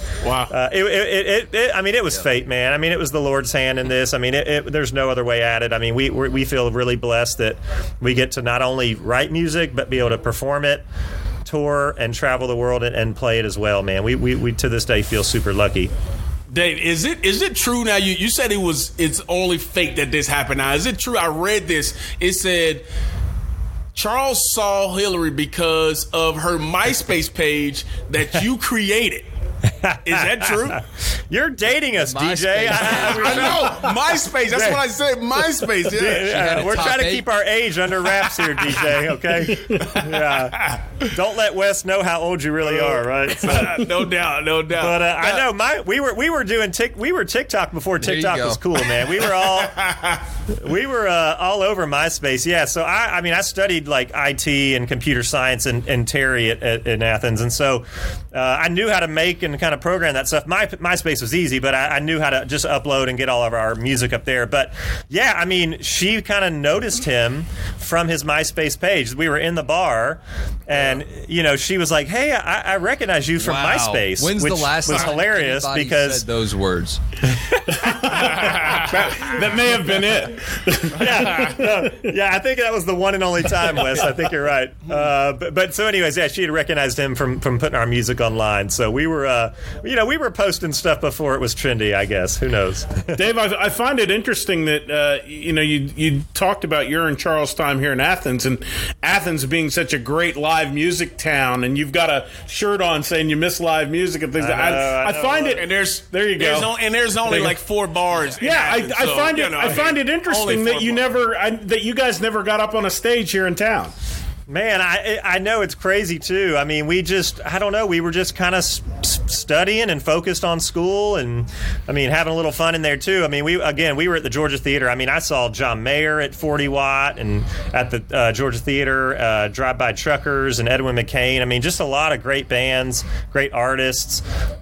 It was fate, man. I mean, it was the Lord's hand in this. I mean, there's no other way at it. I mean, we feel really blessed that we get to not only write music but be able to perform it, tour, and travel the world and play it as well, man. We to this day feel super lucky. Dave, is it true now? You said it's only fate that this happened. Now, is it true? I read this. It said Charles saw Hillary because of her MySpace page that you created. Is that true? You're dating us, MySpace. DJ. I know. MySpace. That's what I said. MySpace. Yeah. We're trying to keep our age under wraps here, DJ, okay? Yeah. Don't let Wes know how old you really are, right? So, no doubt. But I know we were doing TikTok before TikTok was cool, man. We were all over MySpace. Yeah, so I studied like IT and computer science in Terry in Athens, and so I knew how to make and kind of program that stuff. MySpace was easy, but I knew how to just upload and get all of our music up there. But yeah, I mean, she kind of noticed him from his MySpace page. We were in the bar, and she was like, "Hey, I recognize you from MySpace." When's which the last was time hilarious because said those words? that may have been it. Yeah, I think that was the one and only time, Wes. I think you're right. But so, anyways, yeah, she had recognized him from putting our music online. So we were, we were posting stuff before it was trendy, I guess. Who knows? Dave, I find it interesting that you talked about your and Charles' time here in Athens, and Athens being such a great live music town, and you've got a shirt on saying you miss live music and things. I find it, and there you go. There's only like 4 bars. Yeah, I find it interesting that you guys never got up on a stage here in town. Man, I know it's crazy too. I mean, I don't know, we were just kind of studying and focused on school, and I mean, having a little fun in there too. I mean, we were at the Georgia Theater. I mean, I saw John Mayer at 40 Watt and at the Georgia Theater, Drive By Truckers and Edwin McCain. I mean, just a lot of great bands, great artists,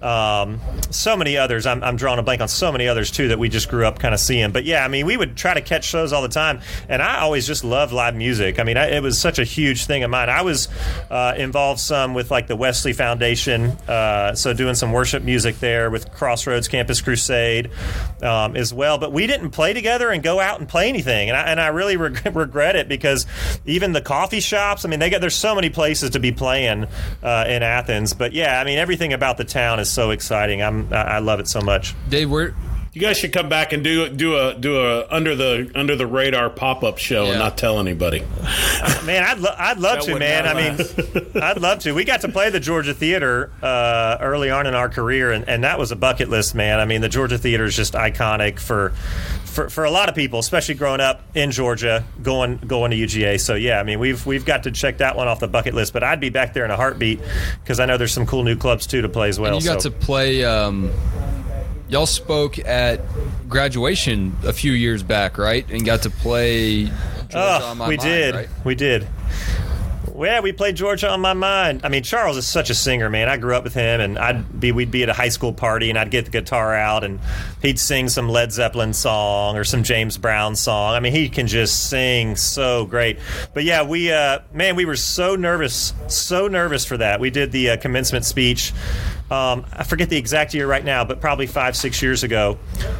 so many others. I'm drawing a blank on so many others too that we just grew up kind of seeing. But yeah, I mean, we would try to catch shows all the time, and I always just loved live music. I mean, it was such a huge thing of mine. I was involved some with like the Wesley Foundation, so doing some worship music there with Crossroads Campus Crusade as well. But we didn't play together and go out and play anything, and I really regret it, because even the coffee shops, I mean, there's so many places to be playing in Athens. But yeah, I mean, everything about the town is so exciting. I love it so much. Dave, you guys should come back and do a under the radar pop-up show and not tell anybody. Man, I'd love to, man. I mean, I'd love to. We got to play the Georgia Theater early on in our career, and that was a bucket list, man. I mean, the Georgia Theater is just iconic for a lot of people, especially growing up in Georgia, going to UGA. So yeah, I mean, we've got to check that one off the bucket list. But I'd be back there in a heartbeat, because I know there's some cool new clubs too to play as well. And you got to play. Y'all spoke at graduation a few years back, right? And got to play Georgia on My Mind, did. Right? We did. Well, yeah, we played Georgia on My Mind. I mean, Charles is such a singer, man. I grew up with him, and we'd be at a high school party, and I'd get the guitar out, and he'd sing some Led Zeppelin song or some James Brown song. I mean, he can just sing so great. But yeah, we were so nervous for that. We did the commencement speech. I forget the exact year right now, but probably 5-6 years ago.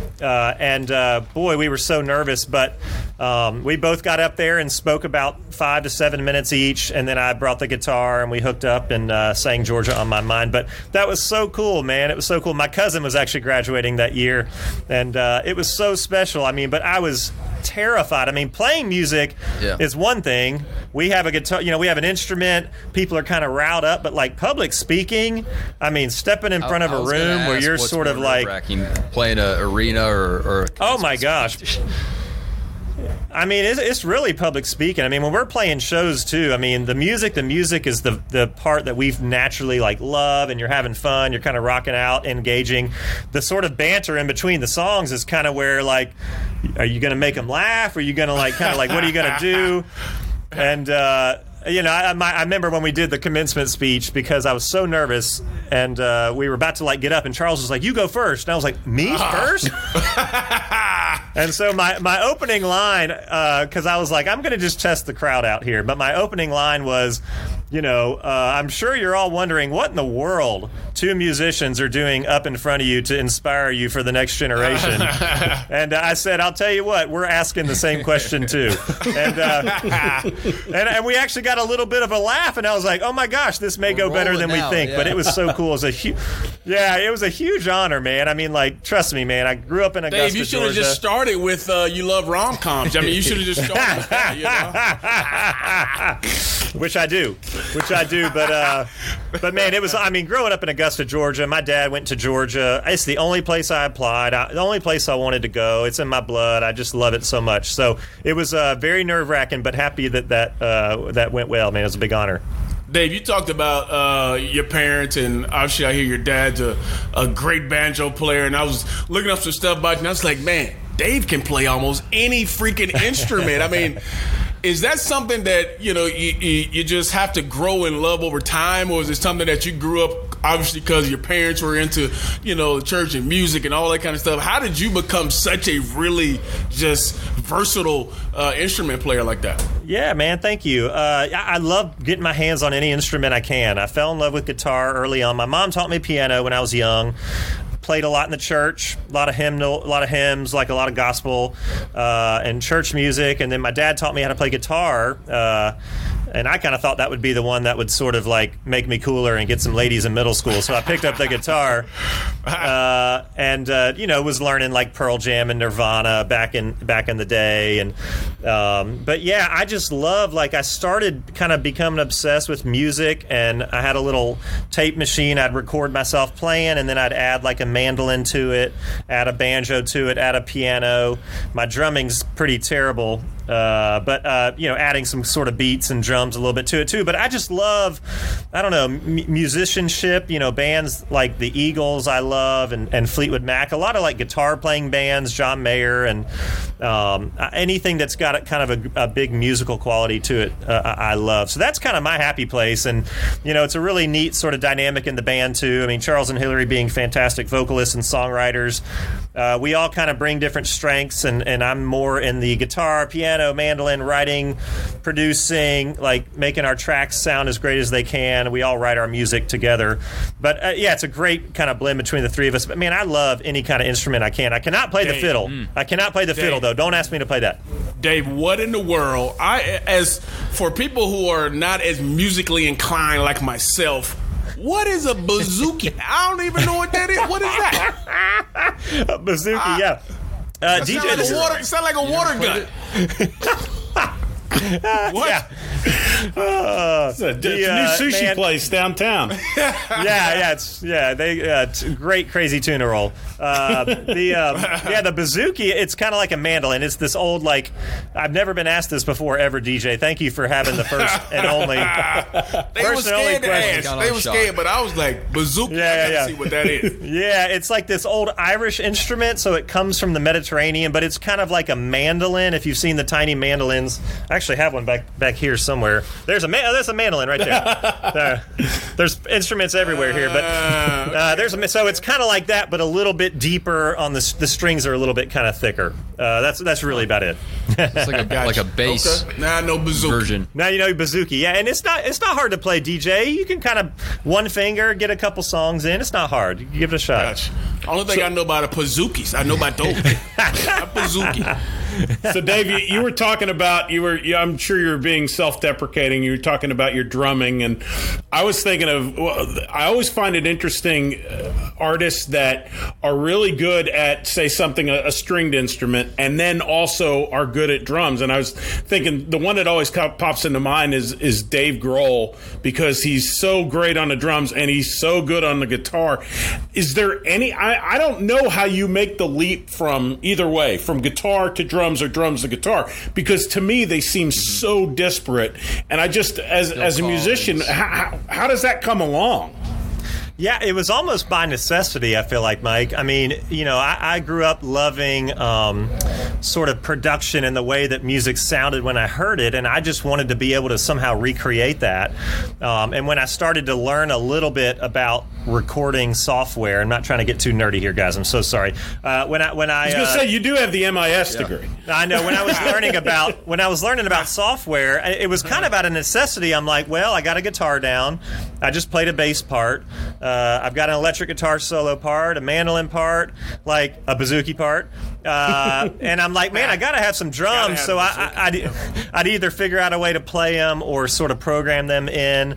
Boy, we were so nervous, but we both got up there and spoke about 5 to 7 minutes each, and then I brought the guitar and we hooked up and sang Georgia on My Mind. But that was so cool, man. It was so cool. My cousin was actually graduating that year, and it was so special. I mean, but I was terrified. I mean, playing music is one thing. We have a guitar, we have an instrument. People are kind of riled up, but like public speaking, I mean, stepping in front of a room where you're sort of like playing an arena or oh my gosh. I mean, it's really public speaking. I mean, when we're playing shows too, I mean, the music is the part that we've naturally like love, and you're having fun, you're kind of rocking out, engaging. The sort of banter in between the songs is kind of where like, are you going to make them laugh? Are you going to like kind of like, what are you going to do? And I remember when we did the commencement speech, because I was so nervous, and we were about to like get up, and Charles was like, "You go first," and I was like, "Me first?" And so my opening line, because I was like, I'm going to just test the crowd out here, but my opening line was, I'm sure you're all wondering what in the world 2 musicians are doing up in front of you to inspire you for the next generation. And I said, I'll tell you what, we're asking the same question too. And we actually got a little bit of a laugh, and I was like, oh my gosh, this may go better than we think. Yeah. But it was so cool. It was a huge honor, man. I mean, like, trust me, man. I grew up in Augusta, Dave, you should have just started with you love rom-coms. I mean, you should have just started with that, Which I do, but man, it was. I mean, growing up in Augusta, Georgia, my dad went to Georgia. It's the only place I applied. The only place I wanted to go. It's in my blood. I just love it so much. So it was very nerve-wracking, but happy that went well. Man, it was a big honor. Dave, you talked about your parents, and obviously I hear your dad's a great banjo player, and I was looking up some stuff about you, and I was like, man, Dave can play almost any freaking instrument. I mean, is that something that, you just have to grow and love over time, or is it something that you grew up, obviously, because your parents were into, the church and music and all that kind of stuff? How did you become such a really just versatile instrument player like that? Yeah, man, thank you. I love getting my hands on any instrument I can. I fell in love with guitar early on. My mom taught me piano when I was young. Played a lot in the church, a lot of hymns, like a lot of gospel and church music. And then my dad taught me how to play guitar. And I kind of thought that would be the one that would sort of like make me cooler and get some ladies in middle school. So I picked up the guitar and was learning like Pearl Jam and Nirvana back in the day. And but yeah, I just love, like, I started kind of becoming obsessed with music, and I had a little tape machine. I'd record myself playing, and then I'd add like a mandolin to it, add a banjo to it, add a piano. My drumming's pretty terrible. but adding some sort of beats and drums a little bit to it too. But I just love, I don't know, musicianship. Bands like the Eagles I love, and Fleetwood Mac. A lot of like guitar playing bands, John Mayer, and anything that's got kind of a big musical quality to it, I love. So that's kind of my happy place. And it's a really neat sort of dynamic in the band too. I mean, Charles and Hillary being fantastic vocalists and songwriters. We all kind of bring different strengths, and I'm more in the guitar, piano, mandolin, writing, producing, like making our tracks sound as great as they can. We all write our music together. But it's a great kind of blend between the three of us. But man, I love any kind of instrument I can. I cannot play the fiddle. I cannot play the fiddle, though. Don't ask me to play that. Dave, what in the world? As for people who are not as musically inclined like myself, what is a bouzouki? I don't even know what that is. What is that? A bouzouki, yeah. DJ, sound like a water gun. What? Yeah. It's a new sushi place downtown. It's a great crazy tuna roll. The bouzouki, it's kind of like a mandolin. It's this old, like, I've never been asked this before ever, DJ. Thank you for having the first and only. They were scared to ask. They were scared, but I was like, bouzouki. I gotta see what that is. Yeah, it's like this old Irish instrument, so it comes from the Mediterranean, but it's kind of like a mandolin. If you've seen the tiny mandolins, I actually have one back here somewhere. There's a mandolin right there. There's instruments everywhere here, but so it's kind of like that, but a little bit deeper on the strings are a little bit kind of thicker. That's really about it. It's like a bass. Okay. Now I know bouzouki version. Now you know bouzouki. Yeah, and it's not hard to play, DJ. You can kind of one finger get a couple songs in. It's not hard. You give it a shot. Gotcha. Only thing I know about are bouzouki's. I know about those. Not bouzouki. So, Dave, you were talking about, I'm sure you were being self-deprecating. You were talking about your drumming, and I was thinking I always find it interesting, artists that are really good at, say, something, a stringed instrument, and then also are good at drums. And I was thinking the one that always pops into mind is Dave Grohl, because he's so great on the drums and he's so good on the guitar. Is there any, I don't know how you make the leap from either way, from guitar to drums or drums to guitar, because to me they seem so disparate, and I just as a musician, how does that come along? Yeah, it was almost by necessity, I feel like, Mike. I mean, I grew up loving sort of production and the way that music sounded when I heard it, and I just wanted to be able to somehow recreate that. And when I started to learn a little bit about recording software, I'm not trying to get too nerdy here, guys. I'm so sorry. I was going to say, you do have the MIS degree. I know. When I was learning about software, it was kind of out of necessity. I'm like, well, I got a guitar down. I just played a bass part. I've got an electric guitar solo part, a mandolin part, like a bouzouki part. And I'm like, man, I got to have some drums. So I'd either figure out a way to play them or sort of program them in.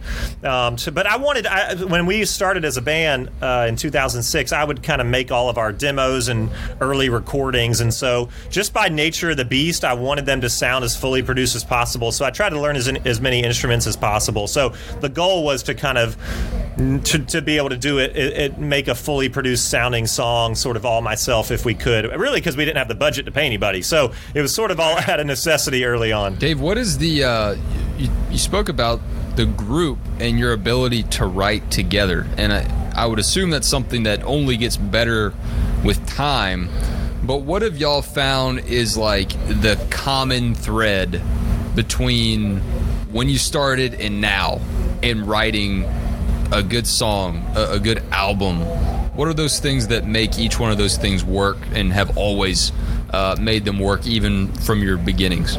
But when we started as a band in 2006, I would kind of make all of our demos and early recordings. And so just by nature of the beast, I wanted them to sound as fully produced as possible. So I tried to learn as many instruments as possible. So the goal was to kind of to be able to do it, make a fully produced sounding song sort of all myself if we could. Really, because we didn't have the budget to pay anybody. So it was sort of all out of necessity early on. Dave, what is the you spoke about the group and your ability to write together, and I would assume that's something that only gets better with time. But what have y'all found is like the common thread between when you started and now in writing a good song, a good album? What are those things that make each one of those things work and have always made them work even from your beginnings?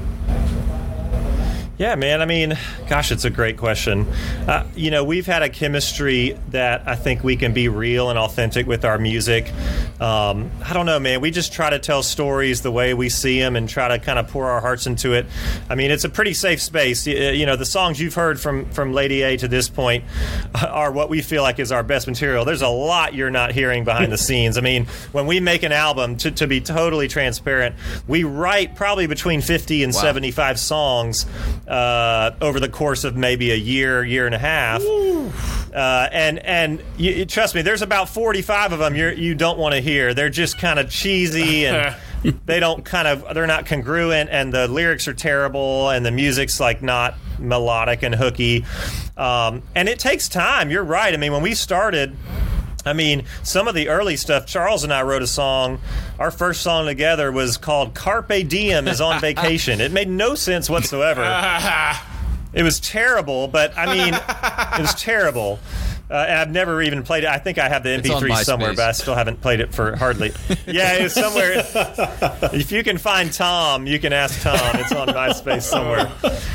Yeah, man. I mean, gosh, it's a great question. We've had a chemistry that I think we can be real and authentic with our music. I don't know, man. We just try to tell stories the way we see them and try to kind of pour our hearts into it. I mean, it's a pretty safe space. The songs you've heard from Lady A to this point are what we feel like is our best material. There's a lot you're not hearing behind the scenes. I mean, when we make an album, to be totally transparent, we write probably between 50 and 75 songs over the course of maybe a year and a half. And you trust me, there's about 45 of them you don't want to hear. They're just kind of cheesy and they're not congruent, and the lyrics are terrible, and the music's like not melodic and hooky. And it takes time. You're right. I mean, when we started, some of the early stuff, Charles and I wrote a song. Our first song together was called Carpe Diem is on Vacation. It made no sense whatsoever. It was terrible, but it was terrible. And I've never even played it. I think I have the MP3 somewhere, but I still haven't played it for hardly. Yeah, it's somewhere. If you can find Tom, you can ask Tom. It's on MySpace somewhere.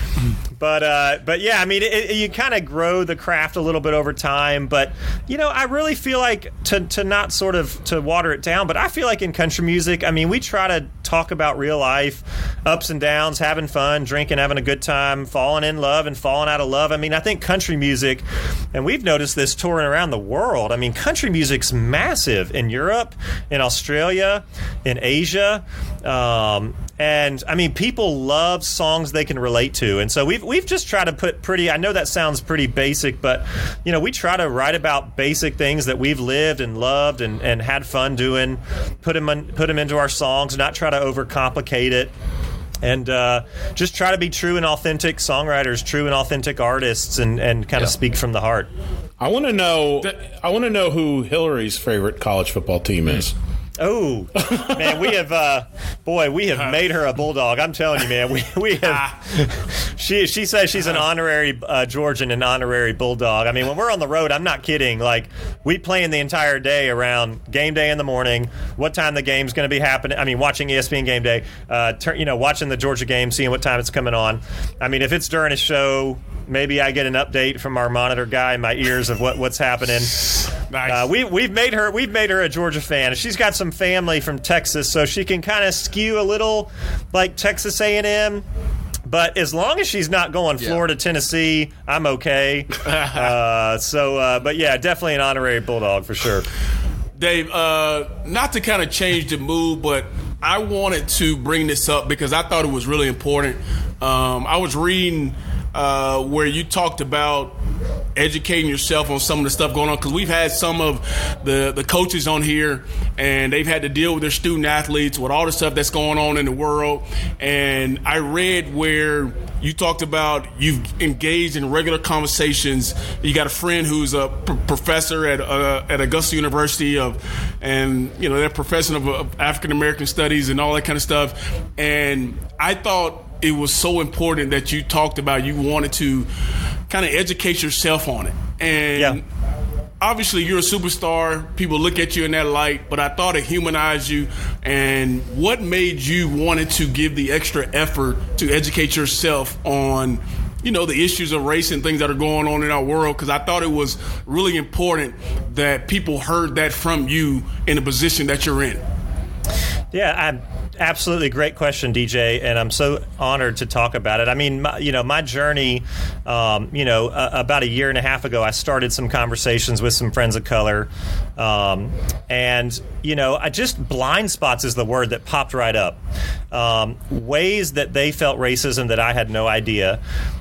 But yeah, you kind of grow the craft a little bit over time. But I really feel like to not sort of to water it down. But I feel like in country music, we try to talk about real life, ups and downs, having fun, drinking, having a good time, falling in love and falling out of love. I think country music, and we've noticed this touring around the world. Country music's massive in Europe, in Australia, in Asia. And people love songs they can relate to, and so we've just tried to put I know that sounds pretty basic, but we try to write about basic things that we've lived and loved and had fun doing, put them into our songs, not try to overcomplicate it, and just try to be true and authentic songwriters, true and authentic artists, and kind of speak from the heart. I want to know who Hillary's favorite college football team is. Oh, man, we have made her a bulldog. I'm telling you, man, we have. She says she's an honorary Georgian and honorary bulldog. When we're on the road, I'm not kidding. Like, we plan the entire day around game day in the morning, what time the game's going to be happening. Watching ESPN Game Day, watching the Georgia game, seeing what time it's coming on. If it's during a show, maybe I get an update from our monitor guy in my ears of what's happening. Nice. We've made her a Georgia fan. She's got some family from Texas, so she can kind of skew a little like Texas A&M. But as long as she's not going Florida, Tennessee, I'm okay. But yeah, definitely an honorary bulldog for sure. Dave, not to kind of change the mood, but I wanted to bring this up because I thought it was really important. I was reading where you talked about educating yourself on some of the stuff going on, because we've had some of the coaches on here and they've had to deal with their student athletes with all the stuff that's going on in the world. And I read where you talked about you've engaged in regular conversations. You got a friend who's a professor at Augusta University and they're professor of African American studies and all that kind of stuff. And I thought it was so important that you talked about you wanted to kind of educate yourself on it. And obviously you're a superstar. People look at you in that light, but I thought it humanized you. And what made you wanted to give the extra effort to educate yourself on, the issues of race and things that are going on in our world? Because I thought it was really important that people heard that from you in the position that you're in. Yeah, absolutely great question, DJ, and I'm so honored to talk about it. My journey, about a year and a half ago, I started some conversations with some friends of color, and I just blind spots is the word that popped right up. Ways that they felt racism that I had no idea.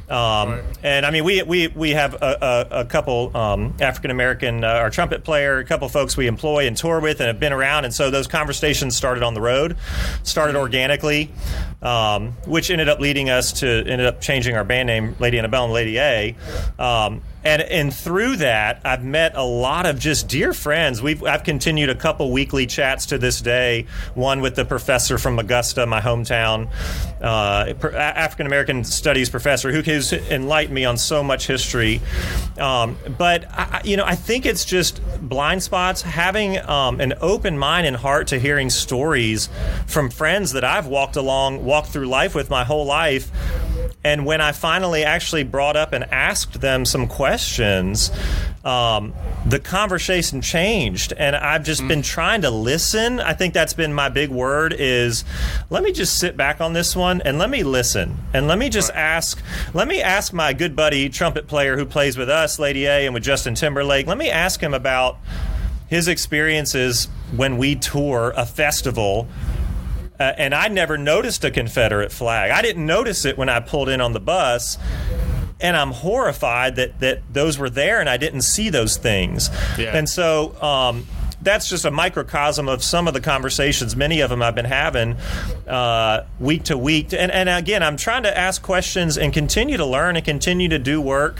And we have a couple African American, our trumpet player, a couple folks we employ and tour with and have been around, and so those conversations started on the road, started organically, which ended up changing our band name, Lady Annabelle and Lady A. And through that, I've met a lot of just dear friends. I've continued a couple weekly chats to this day. One with the professor from Augusta, my hometown, African American Studies professor, who has enlightened me on so much history. But I think it's just blind spots. Having an open mind and heart to hearing stories from friends that I've walked through life with my whole life. And when I finally actually brought up and asked them some questions, the conversation changed. And I've just been trying to listen. I think that's been my big word is, let me just sit back on this one and let me listen. And let me just ask my good buddy, trumpet player who plays with us, Lady A, and with Justin Timberlake, let me ask him about his experiences when we tour a festival. And I never noticed a Confederate flag. I didn't notice it when I pulled in on the bus. And I'm horrified that those were there and I didn't see those things. Yeah. And so that's just a microcosm of some of the conversations, many of them I've been having week to week. And again, I'm trying to ask questions and continue to learn and continue to do work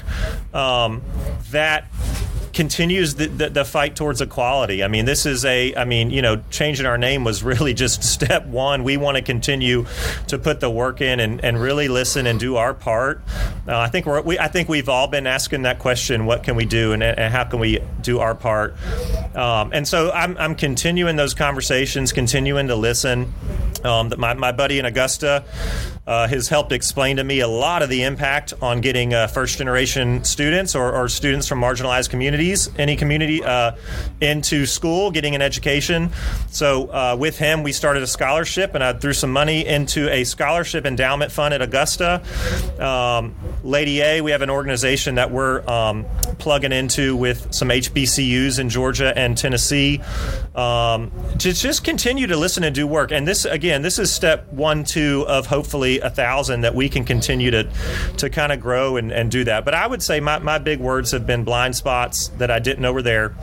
that continues the fight towards equality. I mean, this is changing our name was really just step one. We want to continue to put the work in and really listen and do our part. I think we've all been asking that question: what can we do, and how can we do our part? And so I'm continuing those conversations, continuing to listen. My buddy in Augusta has helped explain to me a lot of the impact on getting first-generation students or students from marginalized communities, any community, into school, getting an education. So with him, we started a scholarship, and I threw some money into a scholarship endowment fund at Augusta. Lady A, we have an organization that we're plugging into with some HBCUs in Georgia and Tennessee to just continue to listen and do work. And this is step 1, 2 of hopefully 1,000 that we can continue to kind of grow and do that. But I would say my big words have been blind spots that I didn't know were there,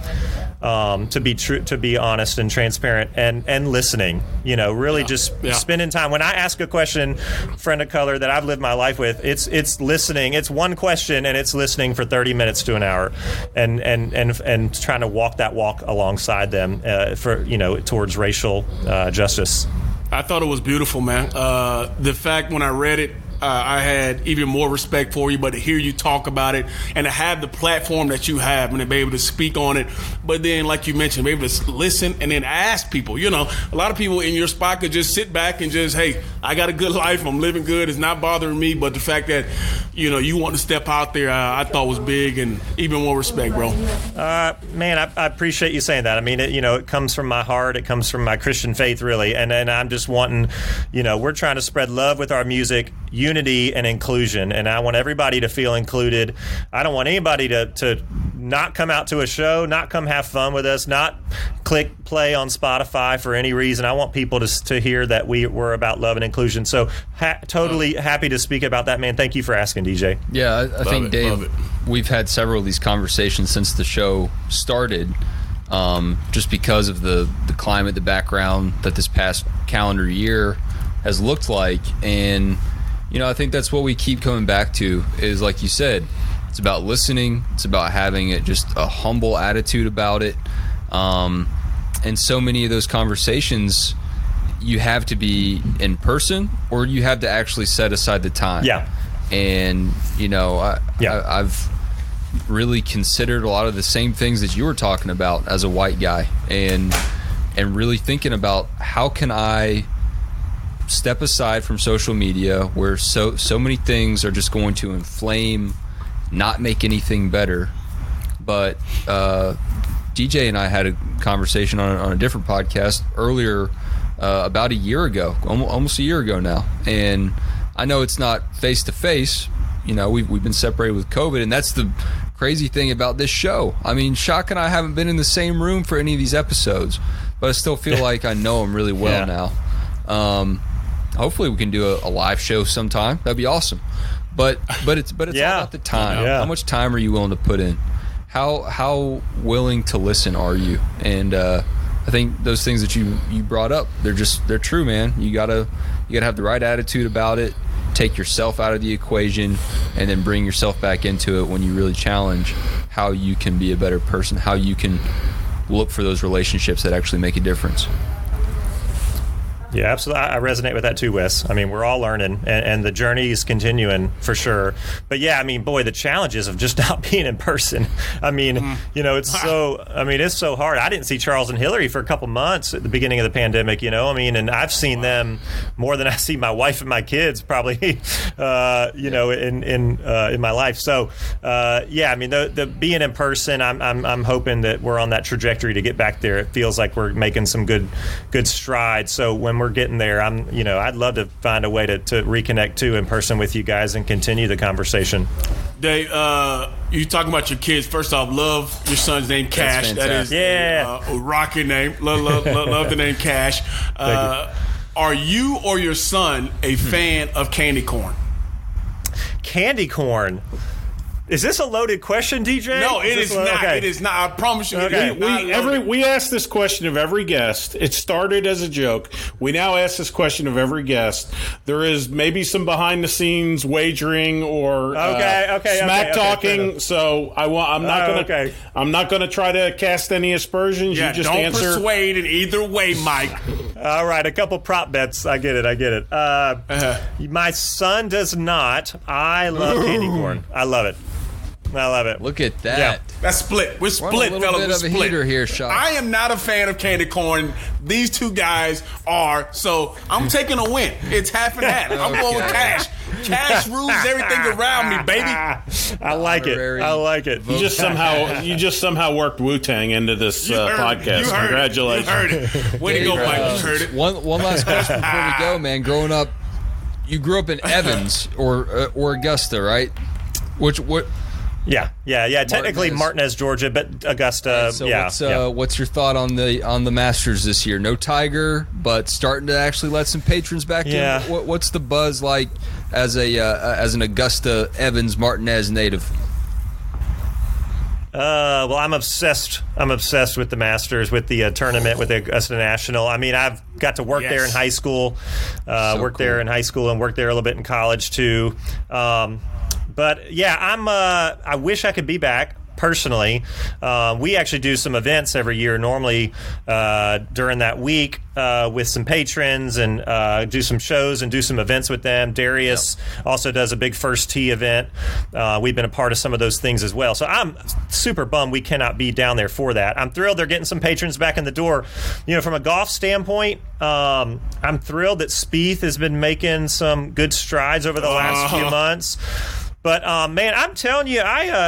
to be honest and transparent, and listening. Really just spending time. When I ask a question, friend of color that I've lived my life with, it's listening. It's one question, and it's listening for 30 minutes to an hour, and trying to walk that walk alongside them towards racial justice. I thought it was beautiful, man. The fact when I read it, I had even more respect for you, but to hear you talk about it and to have the platform that you have and to be able to speak on it, but then, like you mentioned, be able to listen and then ask people. A lot of people in your spot could just sit back and just, hey, I got a good life, I'm living good, it's not bothering me, but the fact that, you want to step out there, I thought was big, and even more respect, bro. Man, I appreciate you saying that. I mean, it comes from my heart, it comes from my Christian faith, really, and I'm just wanting, we're trying to spread love with our music, unity and inclusion, and I want everybody to feel included. I don't want anybody to not come out to a show, not come have fun with us, not click play on Spotify for any reason. I want people to hear that we're about love and inclusion. So totally happy to speak about that, man. Thank you for asking, DJ. Yeah, I think, Dave, we've had several of these conversations since the show started, just because of the climate, the background that this past calendar year has looked like. And I think that's what we keep coming back to is, like you said, it's about listening. It's about having just a humble attitude about it. And so many of those conversations, you have to be in person or you have to actually set aside the time. Yeah. And, I've really considered a lot of the same things that you were talking about as a white guy, and really thinking about how can I step aside from social media where so many things are just going to inflame, not make anything better. But DJ and I had a conversation on a different podcast earlier, about a year ago, almost a year ago now, and I know it's not face to face. We've been separated with COVID, and that's the crazy thing about this show. I mean, Shock and I haven't been in the same room for any of these episodes, but I still feel like I know him really well now. Hopefully we can do a live show sometime. That'd be awesome. But it's all about the time. Yeah. How much time are you willing to put in? How willing to listen are you? And I think those things that you brought up, they're true, man. You gotta have the right attitude about it. Take yourself out of the equation, and then bring yourself back into it when you really challenge how you can be a better person, how you can look for those relationships that actually make a difference. Yeah, absolutely. I resonate with that too, Wes. I mean, we're all learning, and the journey is continuing for sure. But yeah, I mean, boy, the challenges of just not being in person. I mean, it's so hard. I didn't see Charles and Hillary for a couple months at the beginning of the pandemic, and I've seen them more than I see my wife and my kids probably, in my life. So, I mean, the being in person, I'm hoping that we're on that trajectory to get back there. It feels like we're making some good strides. So when we're getting there, I'd love to find a way to reconnect too in person with you guys and continue the conversation. Dave, you talking about your kids. First off, love your son's name, Cash. That is a rocking name. Love the name Cash. Are you or your son a fan of candy corn? Candy corn. Is this a loaded question, DJ? No, it is not. Okay. It is not. I promise you. Okay. We ask this question of every guest. It started as a joke. We now ask this question of every guest. There is maybe some behind the scenes wagering or smack talking. So I'm not going to try to cast any aspersions. Yeah, you just don't answer. Persuade it either way, Mike. All right, a couple prop bets. I get it. My son does not. I love candy corn. I love it. Look at that. Yeah. That's split. We're split, fellas. We're split. Heater here, Shock. I am not a fan of candy corn. These two guys are. So I'm taking a win. It's half and half. I'm going with cash. Cash rules everything around me, baby. I like it. You just somehow worked Wu-Tang into this podcast. Congratulations. You heard it. Way to go, Mike. You heard it. One last question before we go, man. Growing up, you grew up in Evans or Augusta, right? What? Yeah. Technically Martinez, Georgia, but Augusta. Right, so what's your thought on the Masters this year? No Tiger, but starting to actually let some patrons back in. What's the buzz like as an Augusta Evans Martinez native? Well, I'm obsessed with the Masters, with the tournament, with the Augusta National. I mean, I've got to work there in high school, there in high school, and worked there a little bit in college too. But yeah, I wish I could be back. Personally, we actually do some events every year, normally during that week with some patrons, and do some shows and do some events with them. Darius also does a big First Tee event. We've been a part of some of those things as well. So I'm super bummed we cannot be down there for that. I'm thrilled they're getting some patrons back in the door. You know, from a golf standpoint, I'm thrilled that Spieth has been making some good strides over the last few months. But, man, I'm telling you,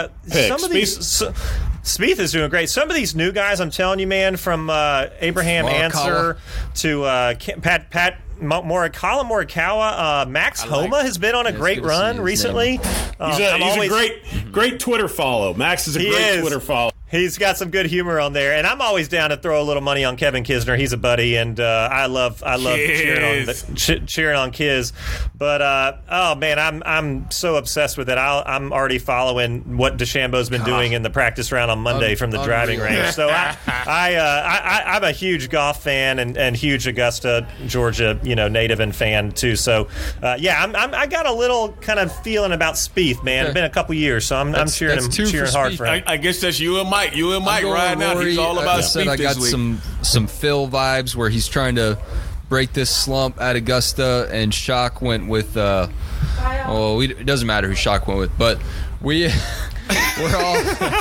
Spieth is doing great. Some of these new guys, I'm telling you, man, from Abraham Ancer to Colin Morikawa, Max Homa has been on a great run recently. He's a great Twitter follow. Max is a great Twitter follow. He's got some good humor on there, and I'm always down to throw a little money on Kevin Kisner. He's a buddy, and I love cheering on Kiz. But oh man, I'm so obsessed with it. I'm already following what DeChambeau's been doing in the practice round on Monday from the driving range. So I'm a huge golf fan and huge Augusta, Georgia, native and fan too. So I got a little kind of feeling about Spieth, man. It's been a couple years, so I'm cheering hard for him. I guess that's you and Mike. You and Mike right now. He's all about Spieth. I got some Phil vibes where he's trying to break this slump at Augusta, and Shock went with. It doesn't matter who Shock went with, but we're all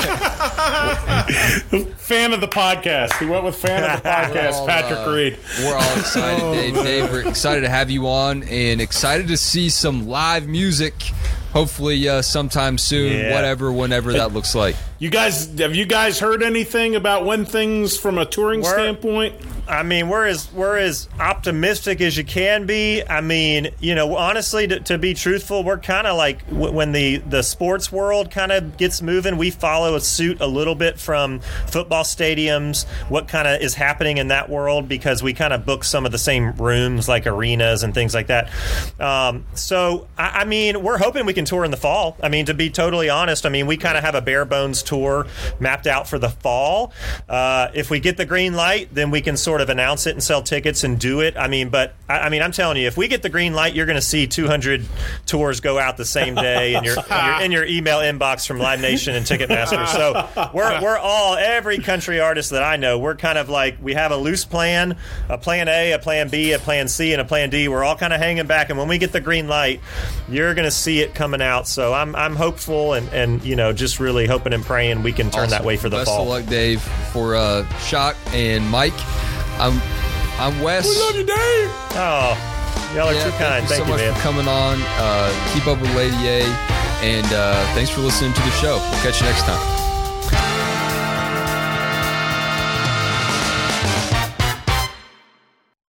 fan of the podcast. He went with fan of the podcast, Patrick Reed. We're all excited, Dave. We're excited to have you on, and excited to see some live music. Hopefully, sometime soon. Whenever that looks like. Have you guys heard anything about when things from a touring standpoint? I mean, we're as optimistic as you can be. I mean, honestly, to be truthful, we're kind of like when the sports world kind of gets moving, we follow suit a little bit from football stadiums, what kind of is happening in that world, because we kind of book some of the same rooms like arenas and things like that. So, I mean, we're hoping we can tour in the fall. I mean, to be totally honest, I mean, we kind of have a bare bones tour mapped out for the fall. If we get the green light, then we can sort of announce it and sell tickets and do it. I mean, I'm telling you, if we get the green light, you're going to see 200 tours go out the same day in your email inbox from Live Nation and Ticketmaster. So we're all, every country artist that I know, we're kind of like, we have a loose plan, a plan A, a plan B, a plan C, and a plan D. We're all kind of hanging back, and when we get the green light, you're going to see it coming out. So I'm hopeful and just really hoping and praying we can turn that way for the fall. Best of luck, Dave, for Shock and Mike. I'm Wes. We love you, Dave. Oh, y'all are too kind. Thank you, man. Thanks so much for coming on. Keep up with Lady A, and thanks for listening to the show. We'll catch you next time.